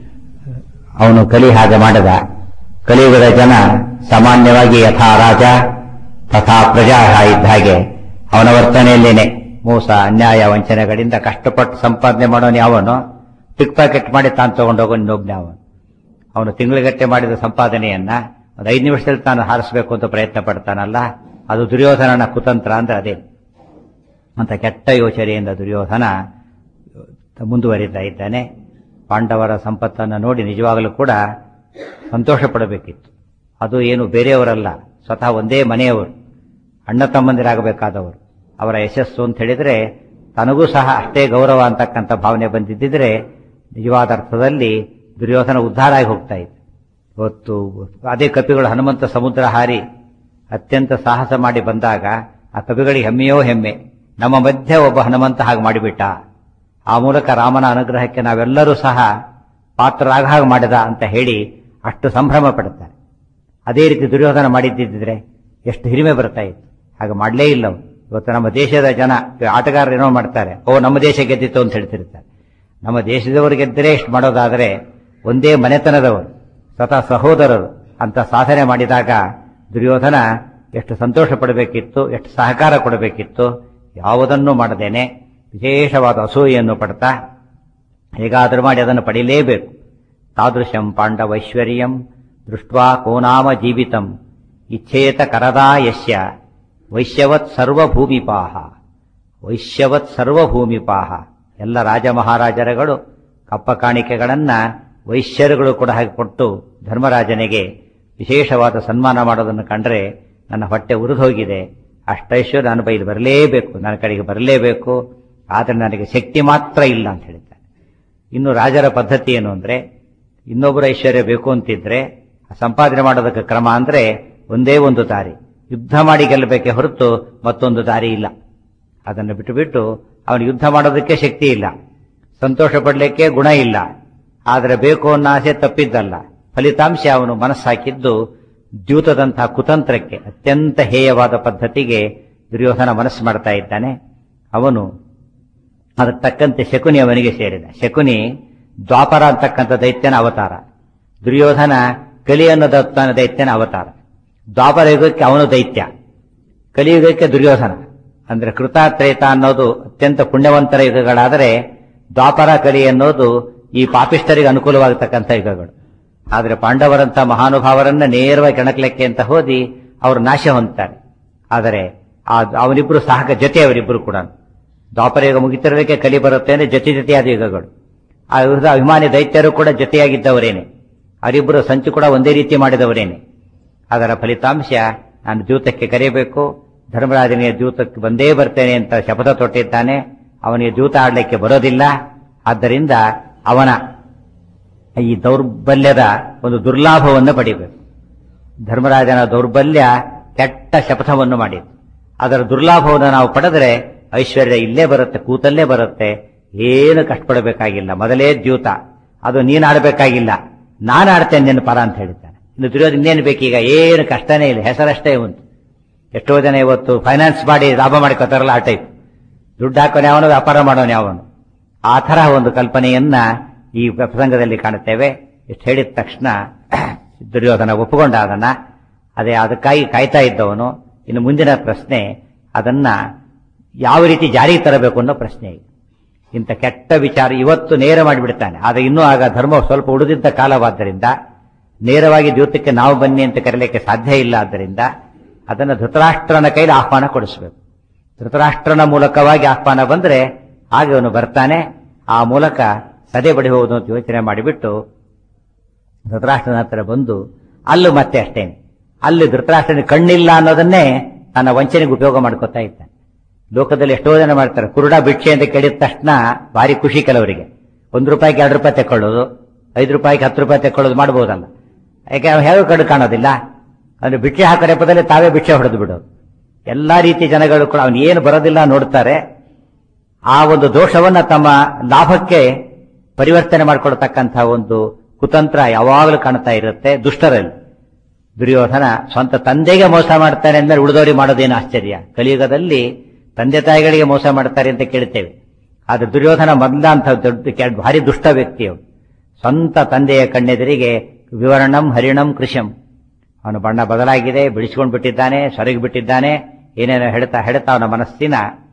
ಅವನು ಕಲಿ ಹಾಗೆ ಮಾಡದ. ಕಲಿಯುಗದ ಜನ ಸಾಮಾನ್ಯವಾಗಿ ಯಥಾ ರಾಜ ತಥಾ ಪ್ರಜಾ ಇದ್ದ ಹಾಗೆ ಅವನ ವರ್ತನೆಯಲ್ಲೇನೆ ಮೋಸ, ಅನ್ಯಾಯ, ವಂಚನೆಗಳಿಂದ ಕಷ್ಟಪಟ್ಟು ಸಂಪಾದನೆ ಮಾಡೋನು ಅವನು. ಪಿಕ್ ಪ್ಯಾಕೆಟ್ ಮಾಡಿ ತಾನು ತಗೊಂಡೋಗೋ ಇನ್ನೊಬ್ನೇ ಅವನು. ಅವನು ತಿಂಗಳಿಗಟ್ಟೆ ಮಾಡಿದ ಸಂಪಾದನೆಯನ್ನ ಒಂದು ಐದು ನಿಮಿಷದಲ್ಲಿ ತಾನು ಹಾರಿಸಬೇಕು ಅಂತ ಪ್ರಯತ್ನ ಪಡ್ತಾನಲ್ಲ, ಅದು ದುರ್ಯೋಧನನ ಕುತಂತ್ರ ಅಂದ್ರೆ ಅದೇ. ಅಂತ ಕೆಟ್ಟ ಯೋಚನೆಯಿಂದ ದುರ್ಯೋಧನ ಮುಂದುವರಿತಾ ಇದ್ದಾನೆ. ಪಾಂಡವರ ಸಂಪತ್ತನ್ನು ನೋಡಿ ನಿಜವಾಗಲೂ ಕೂಡ ಸಂತೋಷ ಪಡಬೇಕಿತ್ತು. ಅದು ಏನು ಬೇರೆಯವರಲ್ಲ, ಸ್ವತಃ ಒಂದೇ ಮನೆಯವರು, ಅಣ್ಣ ತಮ್ಮಂದಿರಾಗಬೇಕಾದವರು. ಅವರ ಯಶಸ್ಸು ಅಂತ ಹೇಳಿದ್ರೆ ತನಗೂ ಸಹ ಅಷ್ಟೇ ಗೌರವ ಅಂತಕ್ಕಂಥ ಭಾವನೆ ಬಂದಿದ್ದರೆ ನಿಜವಾದ ಅರ್ಥದಲ್ಲಿ ದುರ್ಯೋಧನ ಉದ್ಧಾರ ಆಗಿ ಹೋಗ್ತಾ ಇತ್ತು. ಇವತ್ತು ಅದೇ ಕಪಿಗಳು ಹನುಮಂತ ಸಮುದ್ರ ಹಾರಿ ಅತ್ಯಂತ ಸಾಹಸ ಮಾಡಿ ಬಂದಾಗ ಆ ಕಪಿಗಳಿಗೆ ಹೆಮ್ಮೆಯೋ ಹೆಮ್ಮೆ, ನಮ್ಮ ಮಧ್ಯೆ ಒಬ್ಬ ಹನುಮಂತ ಹಾಗೆ ಮಾಡಿಬಿಟ್ಟ, ಆ ಮೂಲಕ ರಾಮನ ಅನುಗ್ರಹಕ್ಕೆ ನಾವೆಲ್ಲರೂ ಸಹ ಪಾತ್ರರಾಗ ಹಾಗೆ ಮಾಡಿದ ಅಂತ ಹೇಳಿ ಅಷ್ಟು ಸಂಭ್ರಮ ಪಡುತ್ತಾರೆ. ಅದೇ ರೀತಿ ದುರ್ಯೋಧನ ಮಾಡಿದ್ದಿದ್ರೆ ಎಷ್ಟು ಹಿರಿಮೆ ಬರ್ತಾ ಇತ್ತು. ಹಾಗೆ ಮಾಡಲೇ ಇಲ್ಲ. ಇವತ್ತು ನಮ್ಮ ದೇಶದ ಜನ ಆಟಗಾರರು ಏನೋ ಮಾಡ್ತಾರೆ, ಓ ನಮ್ಮ ದೇಶ ಗೆದ್ದಿತ್ತು ಅಂತ ಹೇಳ್ತಿರ್ತಾರೆ. ನಮ್ಮ ದೇಶದವರು ಗೆದ್ದರೆ ಎಷ್ಟು ಮಾಡೋದಾದರೆ ಒಂದೇ ಮನೆತನದವರು, ಸ್ವತಃ ಸಹೋದರರು ಅಂತ ಸಾಧನೆ ಮಾಡಿದಾಗ ದುರ್ಯೋಧನ ಎಷ್ಟು ಸಂತೋಷ ಪಡಬೇಕಿತ್ತು, ಎಷ್ಟು ಸಹಕಾರ ಕೊಡಬೇಕಿತ್ತು. ಯಾವುದನ್ನೂ ಮಾಡದೇನೆ ವಿಶೇಷವಾದ ಅಸೂಯೆಯನ್ನು ಪಡ್ತಾ ಹೇಗಾದರೂ ಮಾಡಿ ಅದನ್ನು ಪಡೀಲೇಬೇಕು. ತಾದೃಶಂ ಪಾಂಡವೈಶ್ವರ್ಯಂ ದೃಷ್ಟ್ವಾ ಕೋನಾಮ ಜೀವಿತಂ ಇಚ್ಛೇತ ಕರದಾ ಯಸ್ಯ ವೈಶ್ಯವತ್ ಸರ್ವಭೂಮಿಪಾಹ. ವೈಶ್ಯವತ್ ಸರ್ವಭೂಮಿಪಾಹ. ಎಲ್ಲ ರಾಜ ಮಹಾರಾಜರುಗಳು ಕಪ್ಪ ಕಾಣಿಕೆಗಳನ್ನ ವೈಶ್ಯರುಗಳು ಕೂಡ ಹಾಗೆ ಕೊಟ್ಟು ಧರ್ಮರಾಜನಿಗೆ ವಿಶೇಷವಾದ ಸನ್ಮಾನ ಮಾಡೋದನ್ನು ಕಂಡ್ರೆ ನನ್ನ ಹೊಟ್ಟೆ ಉರಿದೋಗಿದೆ, ಅಷ್ಟೈಶ್ವರ್ಯ ನಾನು ಬೈದು ಬರಲೇಬೇಕು, ನನ್ನ ಕಡೆಗೆ ಬರಲೇಬೇಕು, ಆದರೆ ನನಗೆ ಶಕ್ತಿ ಮಾತ್ರ ಇಲ್ಲ ಅಂತ ಹೇಳಿದ್ದಾರೆ. ಇನ್ನು ರಾಜರ ಪದ್ಧತಿ ಏನು ಅಂದ್ರೆ, ಇನ್ನೊಬ್ಬರ ಐಶ್ವರ್ಯ ಬೇಕು ಅಂತಿದ್ರೆ ಸಂಪಾದನೆ ಮಾಡೋದಕ್ಕೆ ಕ್ರಮ ಅಂದ್ರೆ ಒಂದೇ ಒಂದು ದಾರಿ, ಯುದ್ಧ ಮಾಡಿ ಗೆಲ್ಲಬೇಕೆ ಹೊರತು ಮತ್ತೊಂದು ದಾರಿ ಇಲ್ಲ. ಅದನ್ನು ಬಿಟ್ಟು ಬಿಟ್ಟು ಅವನು ಯುದ್ಧ ಮಾಡೋದಕ್ಕೆ ಶಕ್ತಿ ಇಲ್ಲ, ಸಂತೋಷ ಪಡಲಿಕ್ಕೆ ಗುಣ ಇಲ್ಲ, ಆದರೆ ಬೇಕು ಅನ್ನೋ ಆಸೆ ತಪ್ಪಿದ್ದಲ್ಲ. ಫಲಿತಾಂಶ ಅವನು ಮನಸ್ಸಾಕಿದ್ದು ದ್ಯೂತದಂತಹ ಕುತಂತ್ರಕ್ಕೆ, ಅತ್ಯಂತ ಹೇಯವಾದ ಪದ್ಧತಿಗೆ ದುರ್ಯೋಧನ ಮನಸ್ಸು ಮಾಡ್ತಾ ಇದ್ದಾನೆ. ಅವನು ಅದಕ್ಕೆ ತಕ್ಕಂತೆ ಶಕುನಿ ಅವನಿಗೆ ಸೇರಿದ. ಶಕುನಿ ದ್ವಾಪರ ಅಂತಕ್ಕಂಥ ದೈತ್ಯನ ಅವತಾರ, ದುರ್ಯೋಧನ ಕಲಿ ಅನ್ನೋ ದೈತ್ಯನ ಅವತಾರ. ದ್ವಾಪರ ಯುಗಕ್ಕೆ ಅವನು ದೈತ್ಯ, ಕಲಿಯುಗಕ್ಕೆ ದುರ್ಯೋಧನ. ಅಂದ್ರೆ ಕೃತಾತ್ರೇತ ಅನ್ನೋದು ಅತ್ಯಂತ ಪುಣ್ಯವಂತರ ಯುಗಗಳಾದರೆ ದ್ವಾಪರ ಕಲಿ ಅನ್ನೋದು ಈ ಪಾಪಿಷ್ಠರಿಗೆ ಅನುಕೂಲವಾಗತಕ್ಕಂಥ ಯುಗಗಳು. ಆದರೆ ಪಾಂಡವರಂತ ಮಹಾನುಭಾವರನ್ನ ನೇರವಾಗಿ ಕೆಣಕ್ಲೆಕ್ಕೆ ಅಂತ ಹೋದಿ ಅವರು ನಾಶ ಹೊಂದ್ತಾರೆ. ಆದರೆ ಆ ಅವನಿಬ್ರು ಸಹಕ ಜೊತೆ ಅವರಿಬ್ಬರು ಕೂಡ ದ್ವಾಪರ ಯುಗ ಮುಗಿತಿರೋದಕ್ಕೆ ಕಲಿ ಬರುತ್ತೆ ಅಂದ್ರೆ ಜೊತೆ ಜೊತೆಯಾದ ಯುಗಗಳು. ಆ ಯುಗದ ಅಭಿಮಾನಿ ದೈತ್ಯರು ಕೂಡ ಜೊತೆಯಾಗಿದ್ದವರೇನೆ, ಅವರಿಬ್ಬರು ಸಂಚು ಕೂಡ ಒಂದೇ ರೀತಿ ಮಾಡಿದವರೇನೆ. ಅದರ ಫಲಿತಾಂಶ ನಾನು ದ್ಯೂತಕ್ಕೆ ಕರೆಯಬೇಕು, ಧರ್ಮರಾಜನಿಗೆ ದ್ಯೂತಕ್ಕೆ ಬಂದೇ ಬರ್ತೇನೆ ಅಂತ ಶಪಥ ತೊಟ್ಟಿದ್ದಾನೆ. ಅವನಿಗೆ ದ್ಯೂತ ಆಡಲಿಕ್ಕೆ ಬರೋದಿಲ್ಲ. ಆದ್ದರಿಂದ ಅವನ ಈ ದೌರ್ಬಲ್ಯದ ಒಂದು ದುರ್ಲಾಭವನ್ನು ಪಡಿಬೇಕು. ಧರ್ಮರಾಜನ ದೌರ್ಬಲ್ಯ ಕೆಟ್ಟ ಶಪಥವನ್ನು ಮಾಡಿತು. ಅದರ ದುರ್ಲಾಭವನ್ನು ನಾವು ಪಡೆದರೆ ಐಶ್ವರ್ಯ ಇಲ್ಲೇ ಬರುತ್ತೆ, ಕೂತಲ್ಲೇ ಬರುತ್ತೆ. ಏನು ಕಷ್ಟಪಡಬೇಕಾಗಿಲ್ಲ. ಮೊದಲೇ ದ್ಯೂತ, ಅದು ನೀನು ಆಡಬೇಕಾಗಿಲ್ಲ, ನಾನು ಆಡ್ತೇನೆ ನಿನ್ನ ಪರ ಅಂತ ಹೇಳಿದ್ದಾನೆ. ಇನ್ನು ದುರ್ಯೋಧನ ಇನ್ನೇನು ಬೇಕೀಗ? ಏನು ಕಷ್ಟನೇ ಇಲ್ಲ, ಹೆಸರಷ್ಟೇ ಉಂಟು. ಎಷ್ಟೋ ಜನ ಇವತ್ತು ಫೈನಾನ್ಸ್ ಮಾಡಿ ಲಾಭ ಮಾಡ್ಕೋತಾರಲ್ಲ, ಆ ಟೈಪ್. ದುಡ್ಡು ಹಾಕೋನೆ ಅವನು, ವ್ಯಾಪಾರ ಮಾಡೋನೆ ಅವನು. ಆ ತರಹ ಒಂದು ಕಲ್ಪನೆಯನ್ನ ಈ ಪ್ರಸಂಗದಲ್ಲಿ ಕಾಣುತ್ತೇವೆ. ಇಷ್ಟು ಹೇಳಿದ ತಕ್ಷಣ ದುರ್ಯೋಧನ ಒಪ್ಪಿಕೊಂಡ ಅದನ್ನ. ಅದೇ ಅದಕ್ಕಾಗಿ ಕಾಯ್ತಾ ಇದ್ದವನು. ಇನ್ನು ಮುಂದಿನ ಪ್ರಶ್ನೆ, ಅದನ್ನ ಯಾವ ರೀತಿ ಜಾರಿಗೆ ತರಬೇಕು ಅನ್ನೋ ಪ್ರಶ್ನೆ. ಇಂಥ ಕೆಟ್ಟ ವಿಚಾರ ಇವತ್ತು ನೇರ ಮಾಡಿಬಿಡ್ತಾನೆ. ಆದರೆ ಇನ್ನೂ ಆಗ ಧರ್ಮ ಸ್ವಲ್ಪ ಉಳಿದಿದ್ದ ಕಾಲವಾದ್ದರಿಂದ ನೇರವಾಗಿ ದ್ಯೂತಕ್ಕೆ ನಾವು ಬನ್ನಿ ಅಂತ ಕರೆಯಲಿಕ್ಕೆ ಸಾಧ್ಯ ಇಲ್ಲ. ಆದ್ದರಿಂದ ಅದನ್ನು ಧೃತರಾಷ್ಟ್ರನ ಕೈಲಿ ಆಹ್ವಾನ ಕೊಡಿಸಬೇಕು. ಧೃತರಾಷ್ಟ್ರನ ಮೂಲಕವಾಗಿ ಆಹ್ವಾನ ಬಂದರೆ ಆಗ ಅವನು ಬರ್ತಾನೆ. ಆ ಮೂಲಕ ಸದೆ ಬಡಿ ಹೋಗುವುದು ಅಂತ ಯೋಚನೆ ಮಾಡಿಬಿಟ್ಟು ಧೃತರಾಷ್ಟ್ರನ ಹತ್ರ ಬಂದು ಅಲ್ಲೂ ಮತ್ತೆ ಅಷ್ಟೇನೆ, ಅಲ್ಲಿ ಧೃತರಾಷ್ಟ್ರನ ಕಣ್ಣಿಲ್ಲ ಅನ್ನೋದನ್ನೇ ತನ್ನ ವಂಚನೆಗೆ ಉಪಯೋಗ ಮಾಡ್ಕೊತಾ ಇದ್ದಾನೆ. ಲೋಕದಲ್ಲಿ ಎಷ್ಟೋ ಜನ ಮಾಡ್ತಾರೆ. ಕುರುಡ ಭಿಕ್ಷೆ ಅಂತ ಕೇಳಿದ ತಕ್ಷಣ ಭಾರಿ ಖುಷಿ ಕೆಲವರಿಗೆ. ಒಂದು ರೂಪಾಯಿಗೆ ಎರಡು ರೂಪಾಯಿ ತೆಕ್ಕೊಳ್ಳೋದು, ಐದು ರೂಪಾಯಿಗೆ ಹತ್ತು ರೂಪಾಯಿ ತೆಕ್ಕೊಳ್ಳೋದು ಮಾಡಬಹುದಲ್ಲ. ಯಾಕೆ ಅವ್ನು ಹೇಗೆ ಕಡು ಕಾಣೋದಿಲ್ಲ. ಅಂದ್ರೆ ಭಿಕ್ಷೆ ಹಾಕೋ ನೆಪದಲ್ಲಿ ತಾವೇ ಭಿಕ್ಷೆ ಹೊಡೆದು ಬಿಡೋದು. ಎಲ್ಲಾ ರೀತಿಯ ಜನಗಳು ಕೂಡ ಅವನು ಏನು ಬರೋದಿಲ್ಲ ನೋಡ್ತಾರೆ. ಆ ಒಂದು ದೋಷವನ್ನ ತಮ್ಮ ಲಾಭಕ್ಕೆ ಪರಿವರ್ತನೆ ಮಾಡಿಕೊಡ್ತಕ್ಕಂತಹ ಒಂದು ಕುತಂತ್ರ ಯಾವಾಗಲೂ ಕಾಣ್ತಾ ಇರುತ್ತೆ ದುಷ್ಟರಲ್ಲಿ. ದುರ್ಯೋಧನ ಸ್ವಂತ ತಂದೆಗೆ ಮೋಸ ಮಾಡ್ತಾನೆ ಅಂದ್ರೆ ಉಳಿದವರಿಗೆ ಮಾಡೋದೇನು ಆಶ್ಚರ್ಯ. ಕಲಿಯುಗದಲ್ಲಿ ತಂದೆ ತಾಯಿಗಳಿಗೆ ಮೋಸ ಮಾಡ್ತಾರೆ ಅಂತ ಕೇಳ್ತೇವೆ. ಆದ್ರೆ ದುರ್ಯೋಧನ ಮೊದಲ ಅಂತ ದೊಡ್ಡ ಭಾರಿ ದುಷ್ಟ ವ್ಯಕ್ತಿಯವರು. ಸ್ವಂತ ತಂದೆಯ ಕಣ್ಣೆದುರಿಗೆ ವಿವರಣಂ ಹರಿಣಂ ಕೃಶಂ, ಅವನ ಬಣ್ಣ ಬದಲಾಗಿದೆ, ಬಿಡಿಸಿಕೊಂಡು ಬಿಟ್ಟಿದ್ದಾನೆ, ಸೊರಗಿ ಬಿಟ್ಟಿದ್ದಾನೆ. ಏನೇನೋ ಹೇಳ್ತಾ ಹೇಳ್ತಾ ಅವನ ಮನಸ್ಸಿನ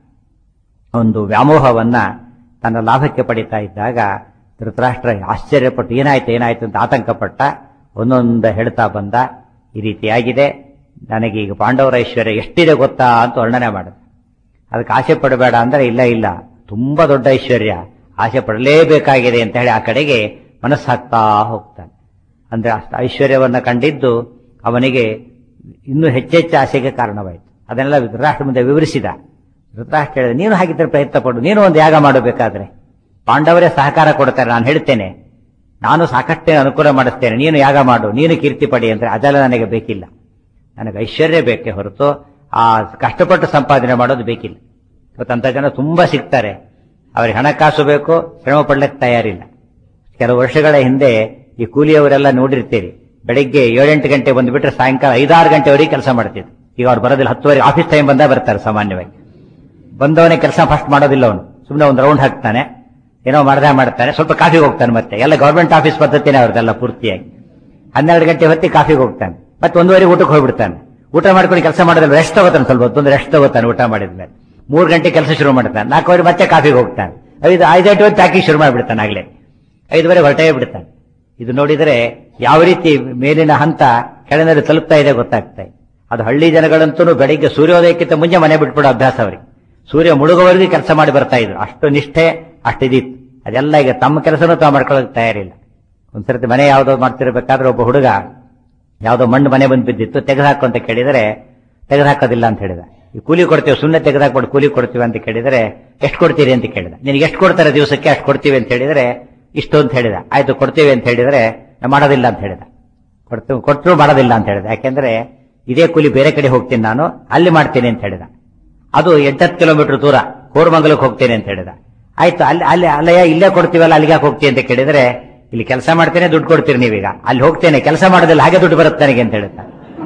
ಒಂದು ವ್ಯಾಮೋಹವನ್ನ ತನ್ನ ಲಾಭಕ್ಕೆ ಪಡಿತಾ ಇದ್ದಾಗ ಧೃತರಾಷ್ಟ್ರ ಆಶ್ಚರ್ಯಪಟ್ಟು ಏನಾಯ್ತು ಏನಾಯ್ತು ಅಂತ ಆತಂಕಪಟ್ಟ. ಒಂದೊಂದು ಹೇಳ್ತಾ ಬಂದ, ಈ ರೀತಿಯಾಗಿದೆ, ನನಗೀಗ ಪಾಂಡವರ ಐಶ್ವರ್ಯ ಎಷ್ಟಿದೆ ಗೊತ್ತಾ ಅಂತ ವರ್ಣನೆ ಮಾಡಿದ. ಅದಕ್ಕೆ ಆಸೆ ಪಡಬೇಡ ಅಂದ್ರೆ ಇಲ್ಲ ಇಲ್ಲ, ತುಂಬಾ ದೊಡ್ಡ ಐಶ್ವರ್ಯ, ಆಸೆ ಪಡಲೇಬೇಕಾಗಿದೆ ಅಂತ ಹೇಳಿ ಆ ಕಡೆಗೆ ಮನಸ್ಸು ಹಾಕ್ತಾ ಹೋಗ್ತಾನೆ. ಅಂದ್ರೆ ಐಶ್ವರ್ಯವನ್ನ ಕಂಡಿದ್ದು ಅವನಿಗೆ ಇನ್ನೂ ಹೆಚ್ಚೆಚ್ಚು ಆಸೆಗೆ ಕಾರಣವಾಯಿತು. ಅದನ್ನೆಲ್ಲ ಧೃತರಾಷ್ಟ್ರ ಮುಂದೆ ವಿವರಿಸಿದ. ಧೃತರಾಷ್ಟ್ರ ಹೇಳಿದ, ನೀನು ಹಾಗಿದ್ರೆ ಪ್ರಯತ್ನ ಪಡು, ನೀನು ಒಂದು ಯಾಗ ಮಾಡಬೇಕಾದ್ರೆ ಪಾಂಡವರೇ ಸಹಕಾರ ಕೊಡ್ತಾರೆ, ನಾನು ಹೇಳ್ತೇನೆ, ನಾನು ಸಾಕಷ್ಟೇ ಅನುಕೂಲ ಮಾಡಿಸ್ತೇನೆ, ನೀನು ಯಾಗ ಮಾಡು, ನೀನು ಕೀರ್ತಿ ಪಡಿ ಅಂದ್ರೆ ಅದೆಲ್ಲ ನನಗೆ ಬೇಕಿಲ್ಲ. ನನಗೆ ಐಶ್ವರ್ಯ ಬೇಕೇ ಹೊರತು ಆ ಕಷ್ಟಪಟ್ಟು ಸಂಪಾದನೆ ಮಾಡೋದು ಬೇಕಿಲ್ಲ. ಇವತ್ತಂತ ಜನ ತುಂಬಾ ಸಿಗ್ತಾರೆ, ಅವ್ರಿಗೆ ಹಣಕಾಸು ಬೇಕು, ಶ್ರಮ ಪಡ್ಲಿಕ್ಕೆ ತಯಾರಿಲ್ಲ. ಕೆಲವು ವರ್ಷಗಳ ಹಿಂದೆ ಈ ಕೂಲಿಯವರೆಲ್ಲ ನೋಡಿರ್ತೀರಿ, ಬೆಳಿಗ್ಗೆ ಏಳೆಂಟು ಗಂಟೆ ಬಂದುಬಿಟ್ರೆ ಸಾಯಂಕಾಲ ಐದಾರು ಗಂಟೆವರೆಗೆ ಕೆಲಸ ಮಾಡ್ತಿದ್ರು. ಈಗ ಅವ್ರು ಬರೋದಿಲ್ಲ, ಹತ್ತುವರೆ ಆಫೀಸ್ ಟೈಮ್ ಬಂದ ಬರ್ತಾರೆ. ಸಾಮಾನ್ಯವಾಗಿ ಬಂದವನೇ ಕೆಲಸ ಫಸ್ಟ್ ಮಾಡೋದಿಲ್ಲ, ಅವನು ಸುಮ್ಮನೆ ಒಂದು ರೌಂಡ್ ಹಾಕ್ತಾನೆ, ಏನೋ ಮಾಡ್ದೆ ಮಾಡ್ತಾನೆ, ಸ್ವಲ್ಪ ಕಾಫಿಗೆ ಹೋಗ್ತಾನೆ. ಮತ್ತೆ ಎಲ್ಲ ಗವರ್ಮೆಂಟ್ ಆಫೀಸ್ ಪದ್ಧತಿನೇ ಅವ್ರದ್ದೆಲ್ಲ ಪೂರ್ತಿಯಾಗಿ. ಹನ್ನೆರಡು ಗಂಟೆ ಹೊತ್ತಿ ಕಾಫಿಗೆ ಹೋಗ್ತಾನೆ, ಮತ್ತೆ ಒಂದುವರೆಗೆ ಊಟಕ್ಕೆ ಹೋಗ್ಬಿಡ್ತಾನೆ. ಊಟ ಮಾಡ್ಕೊಂಡು ಕೆಲಸ ಮಾಡೋದಿಲ್ಲ, ರೆಸ್ಟ್ ತಗೋತಾನೆ, ಸ್ವಲ್ಪ ಹೊತ್ತೊಂದು ರೆಸ್ಟ್ ತಗೋತಾನೆ ಊಟ ಮಾಡಿದ್ಮೇಲೆ. ಮೂರು ಗಂಟೆ ಕೆಲಸ ಶುರು ಮಾಡ್ತಾನೆ, ನಾಲ್ಕುವರೆ ಮತ್ತೆ ಕಾಫಿಗೆ ಹೋಗ್ತಾನೆ, ಐದು ಐದೈದು ಹೊತ್ತು ಹಾಕಿ ಶುರು ಮಾಡಿಬಿಡ್ತಾನೆ, ಆಗ್ಲೇ ಐದುವರೆ ಹೊರಟೇ ಬಿಡ್ತಾನೆ. ಇದು ನೋಡಿದರೆ ಯಾವ ರೀತಿ ಮೇಲಿನ ಹಂತ ಕೆಳನಲ್ಲಿ ತಲುಪ್ತಾ ಇದೆ ಗೊತ್ತಾಗ್ತಾ ಇದೆ. ಅದು ಹಳ್ಳಿ ಜನಗಳಂತೂ ಬೆಳಿಗ್ಗೆ ಸೂರ್ಯೋದಯಕ್ಕಿಂತ ಮುಂಚೆ ಮನೆ ಬಿಟ್ಬಿಡೋ ಅಭ್ಯಾಸ ಅವರಿಗೆ. ಸೂರ್ಯ ಮುಳುಗೋವರೆಗೂ ಕೆಲಸ ಮಾಡಿ ಬರ್ತಾ ಇದ್ರು, ಅಷ್ಟು ನಿಷ್ಠೆ ಅಷ್ಟಿದಿತ್ತು. ಅದೆಲ್ಲ ಈಗ ತಮ್ಮ ಕೆಲಸನೂ ತಾವು ಮಾಡ್ಕೊಳ್ಳೋಕೆ ತಯಾರಿಲ್ಲ. ಒಂದ್ಸರ್ತಿ ಮನೆ ಯಾವ್ದೋ ಮಾಡ್ತಿರ್ಬೇಕಾದ್ರೆ ಒಬ್ಬ ಹುಡುಗ ಯಾವ್ದೋ ಮಣ್ಣು ಮನೆ ಬಂದು ಬಿದ್ದಿತ್ತು, ತೆಗೆದುಹಾಕು ಅಂತ ಕೇಳಿದರೆ ತೆಗೆದುಹಾಕೋದಿಲ್ಲ ಅಂತ ಹೇಳಿದ. ಈ ಕೂಲಿ ಕೊಡ್ತೀವಿ, ಸುಮ್ಮನೆ ತೆಗೆದುಹಾಕ್ಬಿಟ್ಟು ಕೂಲಿ ಕೊಡ್ತೀವಿ ಅಂತ ಕೇಳಿದರೆ ಎಷ್ಟು ಕೊಡ್ತೀರಿ ಅಂತ ಕೇಳಿದ. ನಿನಗೆ ಎಷ್ಟು ಕೊಡ್ತಾರೆ ದಿವಸಕ್ಕೆ, ಅಷ್ಟು ಕೊಡ್ತೀವಿ ಅಂತ ಹೇಳಿದರೆ ಇಷ್ಟು ಅಂತ ಹೇಳಿದ. ಆಯ್ತು ಕೊಡ್ತೀವಿ ಅಂತ ಹೇಳಿದರೆ ಮಾಡೋದಿಲ್ಲ ಅಂತ ಹೇಳಿದ. ಕೊಡ್ತೀವಿ ಕೊಟ್ಟರು ಮಾಡೋದಿಲ್ಲ ಅಂತ ಹೇಳಿದ. ಯಾಕೆಂದ್ರೆ ಇದೇ ಕೂಲಿ ಬೇರೆ ಕಡೆ ಹೋಗ್ತೀನಿ ನಾನು, ಅಲ್ಲಿ ಮಾಡ್ತೀನಿ ಅಂತ ಹೇಳಿದ. ಅದು ಎಂಟತ್ತು ಕಿಲೋಮೀಟರ್ ದೂರ ಕೋರಮಂಗಲಕ್ಕೆ ಹೋಗ್ತೇನೆ ಅಂತ ಹೇಳಿದ. ಆಯ್ತು ಅಲ್ಲಿ ಅಲ್ಲಿ ಅಲ್ಲಯ್ಯ ಇಲ್ಲೇ ಕೊಡ್ತೀವಲ್ಲ, ಅಲ್ಲಿಗೆ ಹೋಗ್ತೀನಿ ಅಂತ ಕೇಳಿದರೆ ಇಲ್ಲಿ ಕೆಲಸ ಮಾಡ್ತೇನೆ ದುಡ್ಡು ಕೊಡ್ತೀರಿ ನೀವೀಗ, ಅಲ್ಲಿ ಹೋಗ್ತೇನೆ ಕೆಲಸ ಮಾಡೋದಿಲ್ಲ, ಹಾಗೆ ದುಡ್ಡು ಬರುತ್ತೆ ನನಗೆ ಅಂತ ಹೇಳಿದ.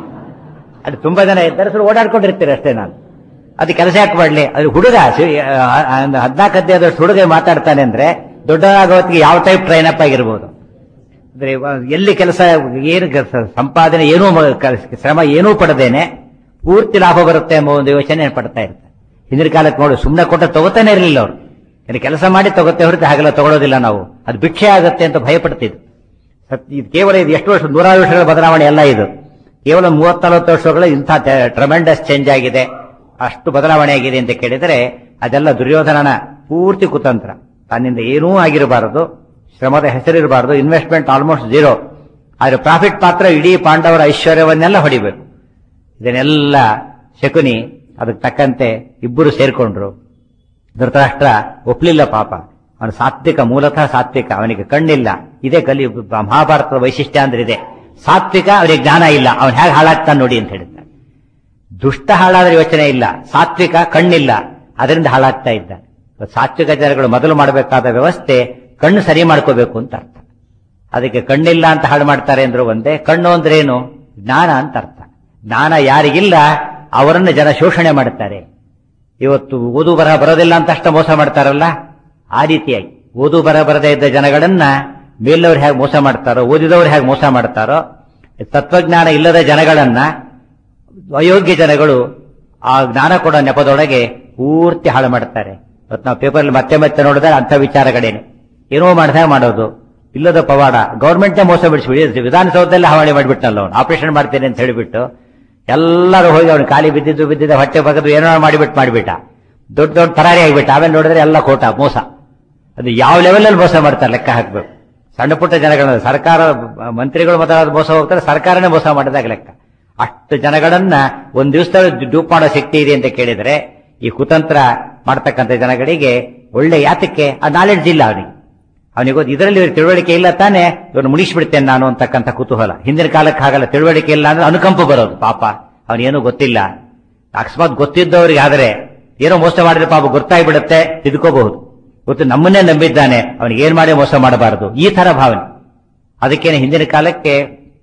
ಅದು ತುಂಬಾ ಜನ ಇದ್ದಾರೆ, ಸ್ವಲ್ಪ ಓಡಾಡ್ಕೊಂಡಿರ್ತೀರಿ ಅಷ್ಟೇ. ನಾನು ಅದು ಕೆಲಸ ಯಾಕೆ ಮಾಡ್ಲಿ, ಅದು ಹುಡುಗ ಹದಿನಾಲ್ಕು ಹದಿನೈದಷ್ಟು ಹುಡುಗ ಮಾತಾಡ್ತಾನೆ ಅಂದ್ರೆ ದೊಡ್ಡದಾಗೋತ್ತಿಗೆ ಯಾವ ಟೈಪ್ ಟ್ರೈನ್ ಅಪ್ ಆಗಿರ್ಬೋದು. ಅಂದ್ರೆ ಎಲ್ಲಿ ಕೆಲಸ ಏನು ಸಂಪಾದನೆ ಏನೂ ಶ್ರಮ ಏನೂ ಪಡದೇನೆ ಪೂರ್ತಿ ಲಾಭ ಬರುತ್ತೆ ಎಂಬ ಒಂದು ಯೋಚನೆ ಪಡ್ತಾ ಇರ್ತಾರೆ. ಹಿಂದಿನ ಕಾಲಕ್ಕೆ ನೋಡಿ ಸುಮ್ಮನೆ ಕೊಟ್ಟ ತಗೋತಾನೆ ಇರಲಿಲ್ಲ ಅವರು. ಕೆಲಸ ಮಾಡಿ ತಗೋತೇ ಹೊರತು ಹಾಗೆಲ್ಲ ತಗೊಳ್ಳೋದಿಲ್ಲ ನಾವು, ಅದು ಭಿಕ್ಷೆ ಆಗುತ್ತೆ ಅಂತ ಭಯಪಡ್ತಿದ್ರು. ಇದು ಕೇವಲ ಇದು ಎಷ್ಟು ವರ್ಷ ನೂರಾರು ವರ್ಷಗಳ ಬದಲಾವಣೆ ಎಲ್ಲ ಇದು ಕೇವಲ ಮೂವತ್ ನಲವತ್ತು ವರ್ಷಗಳ ಇಂಥ ಟ್ರಮೆಂಡಸ್ ಚೇಂಜ್ ಆಗಿದೆ, ಅಷ್ಟು ಬದಲಾವಣೆ ಆಗಿದೆ ಅಂತ ಕೇಳಿದರೆ ಅದೆಲ್ಲ ದುರ್ಯೋಧನನ ಪೂರ್ತಿ ಕುತಂತ್ರ. ತನ್ನಿಂದ ಏನೂ ಆಗಿರಬಾರದು, ಶ್ರಮದ ಹೆಸರಿರಬಾರದು, ಇನ್ವೆಸ್ಟ್ಮೆಂಟ್ ಆಲ್ಮೋಸ್ಟ್ ಝೀರೋ, ಆದ್ರೆ ಪ್ರಾಫಿಟ್ ಮಾತ್ರ ಇಡೀ ಪಾಂಡವರ ಐಶ್ವರ್ಯವನ್ನೆಲ್ಲ ಹೊಡಿಬೇಕು. ಇದನ್ನೆಲ್ಲ ಶಕುನಿ ಅದಕ್ಕೆ ತಕ್ಕಂತೆ ಇಬ್ಬರು ಸೇರ್ಕೊಂಡ್ರು. ಧೃತರಾಷ್ಟ್ರ ಒಪ್ಲಿಲ್ಲ ಪಾಪ, ಅವನು ಸಾತ್ವಿಕ, ಮೂಲತಃ ಸಾತ್ವಿಕ, ಅವನಿಗೆ ಕಣ್ಣಿಲ್ಲ. ಇದೇ ಕಲಿ ಮಹಾಭಾರತದ ವೈಶಿಷ್ಟ್ಯ ಅಂದ್ರೆ ಇದೆ. ಸಾತ್ವಿಕ, ಅವನಿಗೆ ಜ್ಞಾನ ಇಲ್ಲ, ಅವನು ಹೇಗೆ ಹಾಳಾಗ್ತಾನೆ ನೋಡಿ ಅಂತ ಹೇಳ್ತಾನೆ. ದುಷ್ಟ ಹಾಳಾದ್ರೆ ಯೋಚನೆ ಇಲ್ಲ, ಸಾತ್ವಿಕ ಕಣ್ಣಿಲ್ಲ, ಅದರಿಂದ ಹಾಳಾಗ್ತಾ ಇದ್ದ. ಸಾತ್ವಿಕ ಜನಗಳು ಮೊದಲು ಮಾಡಬೇಕಾದ ವ್ಯವಸ್ಥೆ ಕಣ್ಣು ಸರಿ ಮಾಡ್ಕೋಬೇಕು ಅಂತ ಅರ್ಥ. ಅದಕ್ಕೆ ಕಣ್ಣಿಲ್ಲ ಅಂತ ಹಾಳು ಮಾಡ್ತಾರೆ ಅಂದ್ರು ಒಂದೇ. ಕಣ್ಣು ಅಂದ್ರೆ ಏನು? ಜ್ಞಾನ ಅಂತ ಅರ್ಥ. ಜ್ಞಾನ ಯಾರಿಗಿಲ್ಲ ಅವರನ್ನು ಜನ ಶೋಷಣೆ ಮಾಡುತ್ತಾರೆ. ಇವತ್ತು ಓದು ಬರಹ ಬರೋದಿಲ್ಲ ಅಂತ ಅಷ್ಟ ಮೋಸ ಮಾಡ್ತಾರಲ್ಲ, ಆ ರೀತಿಯಾಗಿ ಓದು ಬರಹ ಬರದೇ ಇದ್ದ ಜನಗಳನ್ನ ಮೇಲವ್ರು ಹೇಗೆ ಮೋಸ ಮಾಡ್ತಾರೋ, ಓದಿದವರು ಹೇಗೆ ಮೋಸ ಮಾಡ್ತಾರೋ, ತತ್ವಜ್ಞಾನ ಇಲ್ಲದ ಜನಗಳನ್ನ ಅಯೋಗ್ಯ ಜನಗಳು ಆ ಜ್ಞಾನ ಕೊಡೋ ನೆಪದೊಳಗೆ ಪೂರ್ತಿ ಹಾಳು ಮಾಡ್ತಾರೆ. ಇವತ್ತು ನಾವು ಪೇಪರ್ ಮತ್ತೆ ಮತ್ತೆ ನೋಡಿದ್ರೆ ಅಂಥ ವಿಚಾರಗಳೇನೆ. ಏನೋ ಮಾಡ್ದಾಗ ಮಾಡೋದು, ಇಲ್ಲದ ಪವಾಡ, ಗೌರ್ಮೆಂಟ್ನೇ ಮೋಸ ಬಿಡಿಸ್ಬಿಡಿ, ವಿಧಾನಸೌಧದಲ್ಲಿ ಹಾವಳಿ ಮಾಡಿಬಿಟ್ಟಲ್ಲ ಅವನು, ಆಪರೇಷನ್ ಮಾಡ್ತೇನೆ ಅಂತ ಹೇಳಿಬಿಟ್ಟು ಎಲ್ಲರೂ ಹೋಗಿ ಅವನು ಖಾಲಿ ಬಿದ್ದಿದ್ದು ಬಿದ್ದಿದ್ದ ಹೊಟ್ಟೆ ಬಗದು ಏನೋ ಮಾಡಿಬಿಟ್ಟು ಮಾಡಿಬಿಟ್ಟ, ದೊಡ್ಡ ದೊಡ್ಡ ತರಾರಿ ಆಗಿಬಿಟ್ಟ. ಆಮೇಲೆ ನೋಡಿದ್ರೆ ಎಲ್ಲ ಕೋಟ ಮೋಸ. ಅದು ಯಾವ ಲೆವೆಲಲ್ಲಿ ಮೋಸ ಮಾಡ್ತಾರೆ ಲೆಕ್ಕ ಹಾಕ್ಬೇಕು. ಸಣ್ಣ ಪುಟ್ಟ ಜನಗಳ ಸರ್ಕಾರ ಮಂತ್ರಿಗಳು ಮೊದಲಾದ ಮೋಸ ಹೋಗ್ತಾರೆ, ಸರ್ಕಾರನೇ ಮೋಸ ಮಾಡಿದಾಗ ಲೆಕ್ಕ. ಅಷ್ಟು ಜನಗಳನ್ನ ಒಂದ್ ದಿವಸದಲ್ಲಿ ಡೂಪ್ ಮಾಡೋ ಶಕ್ತಿ ಇದೆ ಅಂತ ಕೇಳಿದ್ರೆ ಈ ಕುತಂತ್ರ ಮಾಡ್ತಕ್ಕಂಥ ಜನಗಳಿಗೆ ಒಳ್ಳೆ ಯಾತಕ್ಕೆ ಆ ನಾಲೆಡ್ಜ್ ಇಲ್ಲ ಅವನಿಗೆ. ಅವನಿಗೆ ಇದರಲ್ಲಿ ತಿಳುವಳಿಕೆ ಇಲ್ಲ ತಾನೆ, ಇವನು ಮುನಿಸ್ಬಿಡ್ತೇನೆ ನಾನು ಅಂತಕ್ಕಂಥ ಕುತೂಹಲ. ಹಿಂದಿನ ಕಾಲಕ್ಕೆ ಹಾಗಲ್ಲ, ತಿಳುವಳಿಕೆ ಇಲ್ಲ ಅಂದ್ರೆ ಅನುಕಂಪ ಬರೋದು. ಪಾಪ ಅವನೇನು ಗೊತ್ತಿಲ್ಲ. ಅಕಸ್ಮಾತ್ ಗೊತ್ತಿದ್ದವರಿಗೆ ಆದರೆ ಏನೋ ಮೋಸ ಮಾಡಿದ್ರೆ ಪಾಪ ಗೊತ್ತಾಗ್ಬಿಡುತ್ತೆ, ತಿದ್ಕೋಬಹುದು. ಗೊತ್ತು ನಮ್ಮನ್ನೇ ನಂಬಿದ್ದಾನೆ, ಅವನಿಗೆ ಏನ್ ಮಾಡಿ ಮೋಸ ಮಾಡಬಾರದು, ಈ ತರ ಭಾವನೆ. ಅದಕ್ಕೇನೆ ಹಿಂದಿನ ಕಾಲಕ್ಕೆ